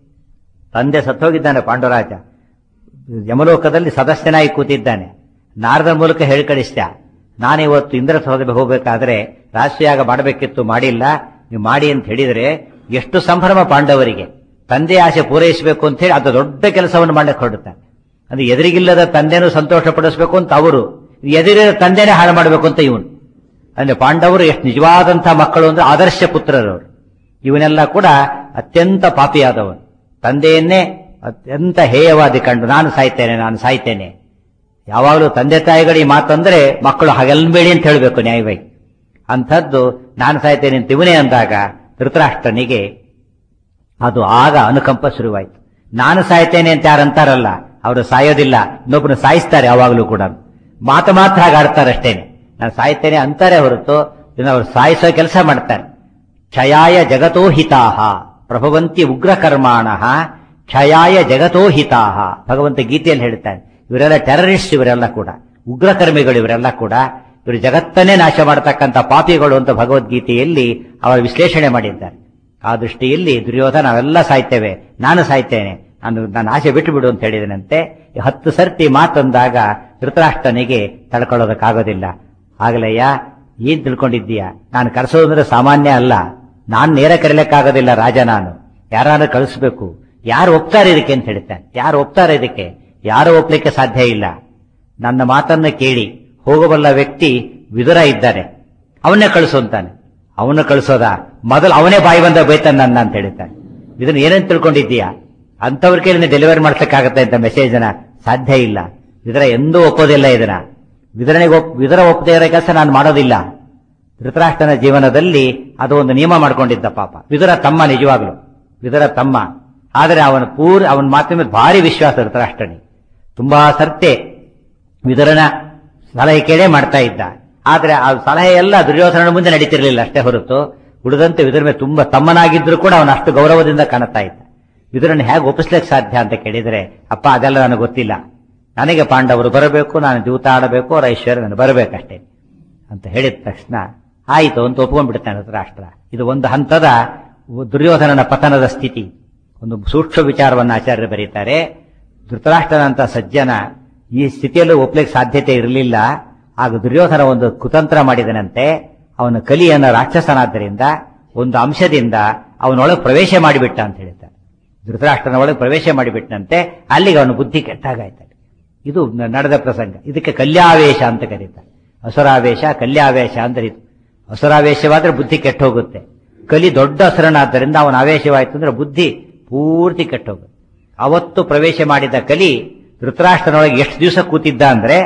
ತಂದೆ ಸತ್ತೋಗಿದ್ದಾನೆ ಪಾಂಡವರಾಜ, ಯಮಲೋಕದಲ್ಲಿ ಸದಸ್ಯನಾಗಿ ಕೂತಿದ್ದಾನೆ. ನಾರದರ ಮೂಲಕ ಹೇಳಿ ಕಳಿಸ್ತ, ನಾನಿವತ್ತು ಇಂದ್ರ ಸೌಧಕ್ಕೆ ಹೋಗಬೇಕಾದ್ರೆ ರಾಷ್ಟ್ರೀಯಾಗ ಮಾಡಬೇಕಿತ್ತು, ಮಾಡಿಲ್ಲ, ನೀವು ಮಾಡಿ ಅಂತ ಹೇಳಿದ್ರೆ ಎಷ್ಟು ಸಂಭ್ರಮ ಪಾಂಡವರಿಗೆ. ತಂದೆ ಆಸೆ ಪೂರೈಸಬೇಕು ಅಂತ ಹೇಳಿ ಅದು ದೊಡ್ಡ ಕೆಲಸವನ್ನು ಮಾಡಕ್ಕೆ ಹೊರಡುತ್ತಾರೆ. ಅಂದ್ರೆ ಎದುರಿಗಿಲ್ಲದ ತಂದೆನೂ ಸಂತೋಷ ಪಡಿಸಬೇಕು ಅಂತ ಅವರು, ಎದುರಿದ ತಂದೆನೇ ಹಾಳು ಮಾಡಬೇಕು ಅಂತ ಇವನು. ಅಂದ್ರೆ ಪಾಂಡವರು ಎಷ್ಟು ನಿಜವಾದಂತಹ ಮಕ್ಕಳು ಅಂದ್ರೆ ಆದರ್ಶ ಪುತ್ರರವರು. ಇವನೆಲ್ಲ ಕೂಡ ಅತ್ಯಂತ ಪಾಪಿಯಾದವನು. ತಂದೆಯನ್ನೇ ಅತ್ಯಂತ ಹೇಯವಾದಿ ಕಂಡು ನಾನು ಸಾಯ್ತೇನೆ ನಾನು ಸಾಯ್ತೇನೆ. ಯಾವಾಗಲೂ ತಂದೆ ತಾಯಿಗಳು ಈ ಮಾತಂದ್ರೆ ಮಕ್ಕಳು ಹಾಗೆಲ್ಬೇಡಿ ಅಂತ ಹೇಳಬೇಕು ನ್ಯಾಯವಾಗಿ. ಅಂಥದ್ದು ನಾನು ಸಾಯ್ತೇನೆ ಅಂತ ಇವನೇ ಅಂದಾಗ ಧೃತರಾಷ್ಟ್ರನಿಗೆ ಅದು ಆಗ ಅನುಕಂಪ ಶುರುವಾಯಿತು. ನಾನು ಸಾಯ್ತೇನೆ ಅಂತ ಯಾರಂತಾರಲ್ಲ, ಅವರು ಸಾಯೋದಿಲ್ಲ, ಇನ್ನೊಬ್ಬರು ಸಾಯಿಸ್ತಾರೆ. ಯಾವಾಗಲೂ ಕೂಡ ಮಾತು ಮಾತ್ರ ಹಾಗಾಡ್ತಾರೆ ಅಷ್ಟೇನೆ. ನಾನು ಸಾಯ್ತೇನೆ ಅಂತಾರೆ ಹೊರತು ಇದನ್ನ ಅವರು ಸಾಯಿಸೋ ಕೆಲಸ ಮಾಡ್ತಾರೆ. ಕ್ಷಯಾಯ ಜಗತೋ ಹಿತಾಹ ಪ್ರಭವಂತಿ ಉಗ್ರ ಕರ್ಮಾಣಃ ಕ್ಷಯಾಯ ಜಗತೋ ಹಿತಾಹ. ಭಗವಂತ ಗೀತೆಯಲ್ಲಿ ಹೇಳ್ತಾನೆ, ಇವರೆಲ್ಲ ಟೆರರಿಸ್ಟ್, ಇವರೆಲ್ಲ ಕೂಡ ಉಗ್ರಕರ್ಮಿಗಳು, ಇವರೆಲ್ಲ ಕೂಡ ಇವರು ಜಗತ್ತನ್ನೇ ನಾಶ ಮಾಡತಕ್ಕಂಥ ಪಾಪಿಗಳು ಅಂತ ಭಗವದ್ಗೀತೆಯಲ್ಲಿ ಅವರ ವಿಶ್ಲೇಷಣೆ ಮಾಡಿದ್ದಾರೆ. ಆ ದೃಷ್ಟಿಯಲ್ಲಿ ದುರ್ಯೋಧನ ನಾವೆಲ್ಲ ಸಾಯ್ತೇವೆ, ನಾನು ಸಾಯ್ತೇನೆ, ನಾನು ನನ್ನ ಆಸೆ ಬಿಟ್ಟು ಬಿಡು ಅಂತ ಹೇಳಿದನಂತೆ. ಹತ್ತು ಸರ್ತಿ ಮಾತಂದಾಗ ಧೃತರಾಷ್ಟ್ರನಿಗೆ ತಡ್ಕೊಳ್ಳೋದಕ್ಕಾಗೋದಿಲ್ಲ. ಆಗಲಯ್ಯ, ಏನ್ ತಿಳ್ಕೊಂಡಿದ್ದೀಯ, ನಾನು ಕರೆಸೋದಂದ್ರೆ ಸಾಮಾನ್ಯ ಅಲ್ಲ, ನಾನು ನೇರ ಕರೀಲಿಕ್ಕಾಗೋದಿಲ್ಲ ರಾಜ, ನಾನು ಯಾರು ಕಳಿಸ್ಬೇಕು, ಯಾರು ಒಪ್ತಾರೆ ಇದಕ್ಕೆ ಅಂತ ಹೇಳ್ತಾನೆ. ಯಾರು ಒಪ್ತಾರೆ ಇದಕ್ಕೆ? ಯಾರು ಒಪ್ಲಿಕ್ಕೆ ಸಾಧ್ಯ ಇಲ್ಲ. ನನ್ನ ಮಾತನ್ನ ಕೇಳಿ ಹೋಗಬಲ್ಲ ವ್ಯಕ್ತಿ ವಿದುರ ಇದ್ದಾನೆ, ಅವನ್ನೇ ಕಳಿಸು ಅಂತಾನೆ. ಅವನ್ನ ಕಳಿಸೋದ ಮೊದಲು ಅವನೇ ಬಾಯಿ ಬಂದ ಬೈತಾನೆ ನನ್ನ ಅಂತ ಹೇಳ್ತಾನೆ. ಇದನ್ನ ಏನೇನು ತಿಳ್ಕೊಂಡಿದ್ದೀಯಾ, ಅಂತವ್ರ ಕೈಲಿ ಡೆಲಿವರಿ ಮಾಡ್ಸಕ್ಕಾಗತ್ತೆ ಅಂತ ಮೆಸೇಜನ? ಸಾಧ್ಯ ಇಲ್ಲ. ವಿದುರ ಎಂದೂ ಒಪ್ಪೋದಿಲ್ಲ ಇದನ್ನ. ವಿದುರನಿಗೆ ಒಪ್ ವಿದುರ ಒಪ್ಪದೇ ಇರೋ ಕೆಲಸ ನಾನು ಮಾಡೋದಿಲ್ಲ. ಧೃತರಾಷ್ಟ್ರನ ಜೀವನದಲ್ಲಿ ಅದು ಒಂದು ನಿಯಮ ಮಾಡ್ಕೊಂಡಿದ್ದ ಪಾಪ. ವಿದುರ ತಮ್ಮ, ನಿಜವಾಗ್ಲು ವಿದುರ ತಮ್ಮ. ಆದರೆ ಅವನ ಪೂರ್ ಅವನ ಮಾತಿನ ಮೇಲೆ ಭಾರಿ ವಿಶ್ವಾಸ ಧೃತರಾಷ್ಟ್ರನಿಗೆ. ತುಂಬಾ ಸರ್ತೆ ವಿದುರನ ಸಲಹೆ ಕೇಳೇ ಮಾಡ್ತಾ ಇದ್ದ. ಆದ್ರೆ ಆ ಸಲಹೆ ಎಲ್ಲ ದುರ್ಯೋಧನನ ಮುಂದೆ ನಡೀತಿರ್ಲಿಲ್ಲ ಅಷ್ಟೇ ಹೊರತು, ಉಳಿದಂತೆ ವಿದುರ ಮೇಲೆ ತುಂಬಾ ತಮ್ಮನಾಗಿದ್ರು ಕೂಡ ಅವನ ಅಷ್ಟು ಗೌರವದಿಂದ ಕಾಣುತ್ತಾ ಇದ್ದ. ವಿದುರನ ಹೇಗೆ ಒಪ್ಪಿಸ್ಲಿಕ್ಕೆ ಸಾಧ್ಯ ಅಂತ ಕೇಳಿದ್ರೆ, ಅಪ್ಪ ಅದೆಲ್ಲ ನನಗೆ ಗೊತ್ತಿಲ್ಲ, ನನಗೆ ಪಾಂಡವರು ಬರಬೇಕು, ನಾನು ಜೂತ ಆಡಬೇಕು, ಅವರ ಐಶ್ವರ್ಯ ನನಗೆ ಬರಬೇಕಷ್ಟೇ ಅಂತ ಹೇಳಿದ ತಕ್ಷಣ ಆಯಿತು ಅಂತ ಒಪ್ಕೊಂಡ್ಬಿಡ್ತಾನೆ ಧೃತರಾಷ್ಟ್ರ. ಇದು ಒಂದು ಹಂತದ ದುರ್ಯೋಧನನ ಪತನದ ಸ್ಥಿತಿ. ಒಂದು ಸೂಕ್ಷ್ಮ ವಿಚಾರವನ್ನು ಆಚಾರ್ಯರು ಬರೀತಾರೆ. ಧೃತರಾಷ್ಟ್ರನಂತ ಸಜ್ಜನ ಈ ಸ್ಥಿತಿಯಲ್ಲೂ ಒಪ್ಲಿಕ್ಕೆ ಸಾಧ್ಯತೆ ಇರಲಿಲ್ಲ. ಆಗ ದುರ್ಯೋಧನ ಒಂದು ಕುತಂತ್ರ ಮಾಡಿದನಂತೆ. ಅವನ ಕಲಿಯನ್ನ ರಾಕ್ಷಸನಾದ್ದರಿಂದ ಒಂದು ಅಂಶದಿಂದ ಅವನೊಳಗೆ ಪ್ರವೇಶ ಮಾಡಿಬಿಟ್ಟ ಅಂತ ಹೇಳ್ತಾರೆ. ಧೃತರಾಷ್ಟ್ರನ ಒಳಗೆ ಪ್ರವೇಶ ಮಾಡಿಬಿಟ್ಟನಂತೆ. ಅಲ್ಲಿಗೆ ಅವನ ಬುದ್ಧಿ ಕೆಟ್ಟಾಗಾಯ್ತಾನೆ. ಇದು ನಡೆದ ಪ್ರಸಂಗ. ಇದಕ್ಕೆ ಕಲ್ಯಾವೇಶ ಅಂತ ಕರೀತಾರೆ. ಅಸುರಾವೇಶ, ಕಲ್ಯಾವೇಶ ಅಂದ್ರೆ ಇದು. ಅಸುರಾವೇಶವಾದ್ರೆ ಬುದ್ಧಿ ಕೆಟ್ಟ ಹೋಗುತ್ತೆ. ಕಲಿ ದೊಡ್ಡ ಅಸುರನಾದ್ದರಿಂದ ಅವನ ಆವೇಶವಾಯಿತು ಅಂದ್ರೆ ಬುದ್ಧಿ ಪೂರ್ತಿ ಕೆಟ್ಟೋಗುತ್ತೆ. ಅವತ್ತು ಪ್ರವೇಶ ಮಾಡಿದ ಕಲಿ ಧೃತರಾಷ್ಟ್ರನೊಳಗೆ ಎಷ್ಟು ದಿವಸ ಕೂತಿದ್ದ ಅಂದ್ರೆ,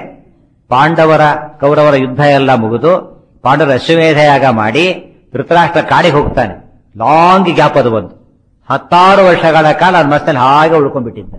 ಪಾಂಡವರ ಕೌರವರ ಯುದ್ಧ ಎಲ್ಲ ಮುಗಿದು ಪಾಂಡವರ ಅಶ್ವಮೇಧಯಾಗ ಮಾಡಿ ಧೃತರಾಷ್ಟ್ರ ಕಾಡಿಗೆ ಹೋಗ್ತಾನೆ. ಲಾಂಗ್ ಗ್ಯಾಪ್ ಅದು ಒಂದು ಹತ್ತಾರು ವರ್ಷಗಳ ಕಾಲ ಅದ್ ಮನಸ್ಸಲ್ಲಿ ಹಾಗೆ ಉಳ್ಕೊಂಡ್ಬಿಟ್ಟಿದ್ದ.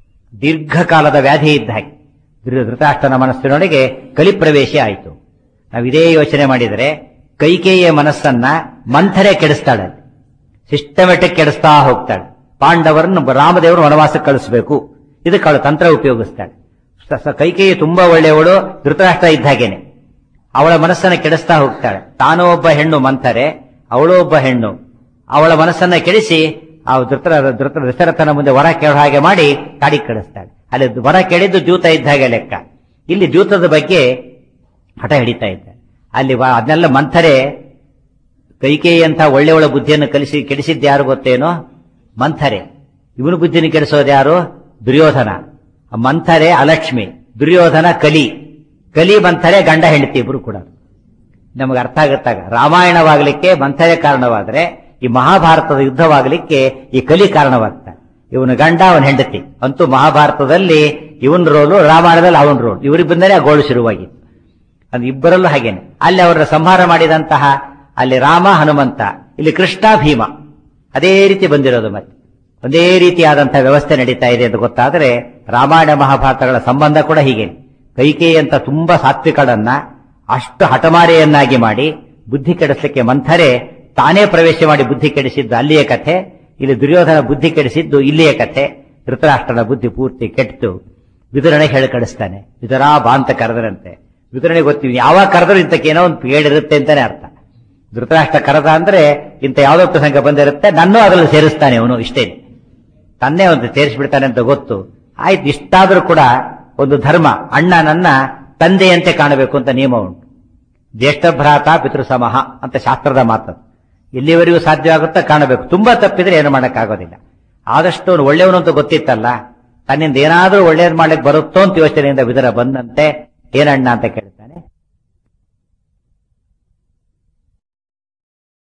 ದೀರ್ಘಕಾಲದ ವ್ಯಾಧಿ ಇದ್ದ ಹಾಗೆ ಧೃತರಾಷ್ಟ್ರನ ಮನಸ್ಸಿನೊಳಗೆ ಕಲಿ ಪ್ರವೇಶ ಆಯಿತು. ನಾವು ಇದೇ ಯೋಚನೆ ಮಾಡಿದರೆ ಕೈಕೇಯಿಯ ಮನಸ್ಸನ್ನ ಮಂಥರೆ ಕೆಡಿಸ್ತಾಳೆ, ಸಿಸ್ಟಮೆಟಿಕ್ ಕೆಡಿಸ್ತಾ ಹೋಗ್ತಾಳೆ. ಪಾಂಡವರನ್ನು ರಾಮದೇವರು ವನವಾಸಕ್ಕೆ ಕಳಿಸಬೇಕು, ಇದಕ್ಕೆ ಅವಳು ತಂತ್ರ ಉಪಯೋಗಿಸ್ತಾಳೆ. ಕೈಕೇಯಿ ತುಂಬಾ ಒಳ್ಳೆಯವಳು, ಧೃತರಾಷ್ಟ್ರ ಇದ್ದಾಗೇನೆ ಅವಳ ಮನಸ್ಸನ್ನ ಕೆಡಿಸ್ತಾ ಹೋಗ್ತಾಳೆ. ತಾನೂ ಒಬ್ಬ ಹೆಣ್ಣು ಮಂಥರೆ, ಅವಳು ಒಬ್ಬ ಹೆಣ್ಣು. ಅವಳ ಮನಸ್ಸನ್ನ ಕೆಡಿಸಿ ಆ ಧೃತರ ಧೃತ ದಶರಥನ ಮುಂದೆ ವರ ಕೇಳೋ ಹಾಗೆ ಮಾಡಿ ಕಾಡಿಗೆ ಕಳಿಸ್ತಾಳೆ. ಅಲ್ಲಿ ವರ ಕೇಳಿದ್ದು ದ್ಯೂತ ಇದ್ದ ಹಾಗೆ ಲೆಕ್ಕ. ಇಲ್ಲಿ ದ್ಯೂತದ ಬಗ್ಗೆ ಹಠ ಹಿಡಿತಾ ಇದ್ದಾರೆ. ಅಲ್ಲಿ ಅದನ್ನೆಲ್ಲ ಮಂಥರೆ ಕೈಕೇಯಿ ಅಂತ ಒಳ್ಳೆಯವಳ ಬುದ್ಧಿಯನ್ನು ಕಲಿಸಿ ಕೆಡಿಸಿದ್ದು ಯಾರು ಗೊತ್ತೇನೋ? ಮಂಥರೆ. ಇವನು ಬುದ್ಧಿನ ಕೆಡಿಸೋದು ಯಾರು? ದುರ್ಯೋಧನ. ಮಂಥರೆ ಅಲಕ್ಷ್ಮಿ, ದುರ್ಯೋಧನ ಕಲಿ. ಕಲಿ ಮಂಥರೆ ಗಂಡ ಹೆಂಡತಿ ಇಬ್ರು ಕೂಡ. ನಮಗೆ ಅರ್ಥ ಆಗುತ್ತಾಗ ರಾಮಾಯಣವಾಗಲಿಕ್ಕೆ ಮಂಥರೆ ಕಾರಣವಾದ್ರೆ ಈ ಮಹಾಭಾರತದ ಯುದ್ಧವಾಗಲಿಕ್ಕೆ ಈ ಕಲಿ ಕಾರಣವಾಗ್ತಾನೆ. ಇವನು ಗಂಡ, ಅವನ ಹೆಂಡತಿ. ಅಂತೂ ಮಹಾಭಾರತದಲ್ಲಿ ಇವನ್ ರೋಲು, ರಾಮಾಯಣದಲ್ಲಿ ಅವನ ರೋಲ್. ಇವರಿಬ್ಬಂದನೇ ಆ ಗೋಳು ಶುರುವಾಗಿತ್ತು. ಅದು ಇಬ್ಬರಲ್ಲೂ ಹಾಗೇನೆ. ಅಲ್ಲಿ ಅವರ ಸಂಹಾರ ಮಾಡಿದಂತಹ ಅಲ್ಲಿ ರಾಮ ಹನುಮಂತ, ಇಲ್ಲಿ ಕೃಷ್ಣ ಭೀಮ, ಅದೇ ರೀತಿ ಬಂದಿರೋದು. ಮತ್ತೆ ಒಂದೇ ರೀತಿಯಾದಂತಹ ವ್ಯವಸ್ಥೆ ನಡೀತಾ ಇದೆ ಅಂತ ಗೊತ್ತಾದರೆ ರಾಮಾಯಣ ಮಹಾಭಾರತಗಳ ಸಂಬಂಧ ಕೂಡ ಹೀಗೆ. ಕೈಕೇಯಿ ಅಂತ ತುಂಬಾ ಸಾತ್ವಿಕಳನ್ನ ಅಷ್ಟು ಹಠಮಾರಿಯನ್ನಾಗಿ ಮಾಡಿ ಬುದ್ಧಿ ಕೆಡಿಸಲಿಕ್ಕೆ ಮಂಥರೆ ತಾನೇ ಪ್ರವೇಶ ಮಾಡಿ ಬುದ್ಧಿ ಕೆಡಿಸಿದ್ದು ಅಲ್ಲಿಯ ಕಥೆ. ಇಲ್ಲಿ ದುರ್ಯೋಧನ ಬುದ್ಧಿ ಕೆಡಿಸಿದ್ದು ಇಲ್ಲಿಯ ಕಥೆ. ಧೃತರಾಷ್ಟ್ರನ ಬುದ್ಧಿ ಪೂರ್ತಿ ಕೆಟ್ಟು ವಿದುರನೇ ಹೇಳಿ ಕಳಿಸ್ತಾನೆ. ವಿದುರಾ ಬಾ ಅಂತ ಕರೆದರಂತೆ. ವಿದುರನಿಗೆ ಗೊತ್ತೀವಿ ಯಾವಾಗ ಕರೆದ್ರು ಇಂತಕ್ಕೇನೋ ಒಂದು ಪೇಡಿರುತ್ತೆ ಅಂತಾನೆ ಅರ್ಥ. ಧೃತರಾಷ್ಟ್ರ ಕರೆದ ಅಂದ್ರೆ ಇಂಥ ಯಾವುದೋ ಪ್ರಸಂಗ ಬಂದಿರುತ್ತೆ, ನನ್ನೂ ಅದರಲ್ಲಿ ಸೇರಿಸ್ತಾನೆ ಅವನು. ಇಷ್ಟೇ, ತನ್ನೇ ಒಂದು ಸೇರಿಸ್ಬಿಡ್ತಾನೆ ಅಂತ ಗೊತ್ತು. ಆಯ್ತು, ಇಷ್ಟಾದ್ರೂ ಕೂಡ ಒಂದು ಧರ್ಮ, ಅಣ್ಣ ನನ್ನ ತಂದೆಯಂತೆ ಕಾಣಬೇಕು ಅಂತ ನಿಯಮ ಉಂಟು. ಜ್ಯೇಷ್ಠ ಭ್ರಾತ ಪಿತೃಸಮಃ ಅಂತ ಶಾಸ್ತ್ರದ ಮಾತು. ಎಲ್ಲಿವರೆಗೂ ಸಾಧ್ಯವಾಗುತ್ತಾ ಕಾಣಬೇಕು. ತುಂಬಾ ತಪ್ಪಿದ್ರೆ ಏನು ಮಾಡಕ್ಕಾಗೋದಿಲ್ಲ. ಆದಷ್ಟು ಅವನು ಒಳ್ಳೆಯವನು ಅಂತ ಗೊತ್ತಿತ್ತಲ್ಲ, ತನ್ನಿಂದ ಏನಾದ್ರೂ ಒಳ್ಳೇದು ಮಾಡ್ಲಿಕ್ಕೆ ಬರುತ್ತೋ ಅಂತ ಯೋಚನೆಯಿಂದ ವಿದುರ ಬಂದಂತೆ ಏನಣ್ಣ ಅಂತ ಕೇಳಿದ.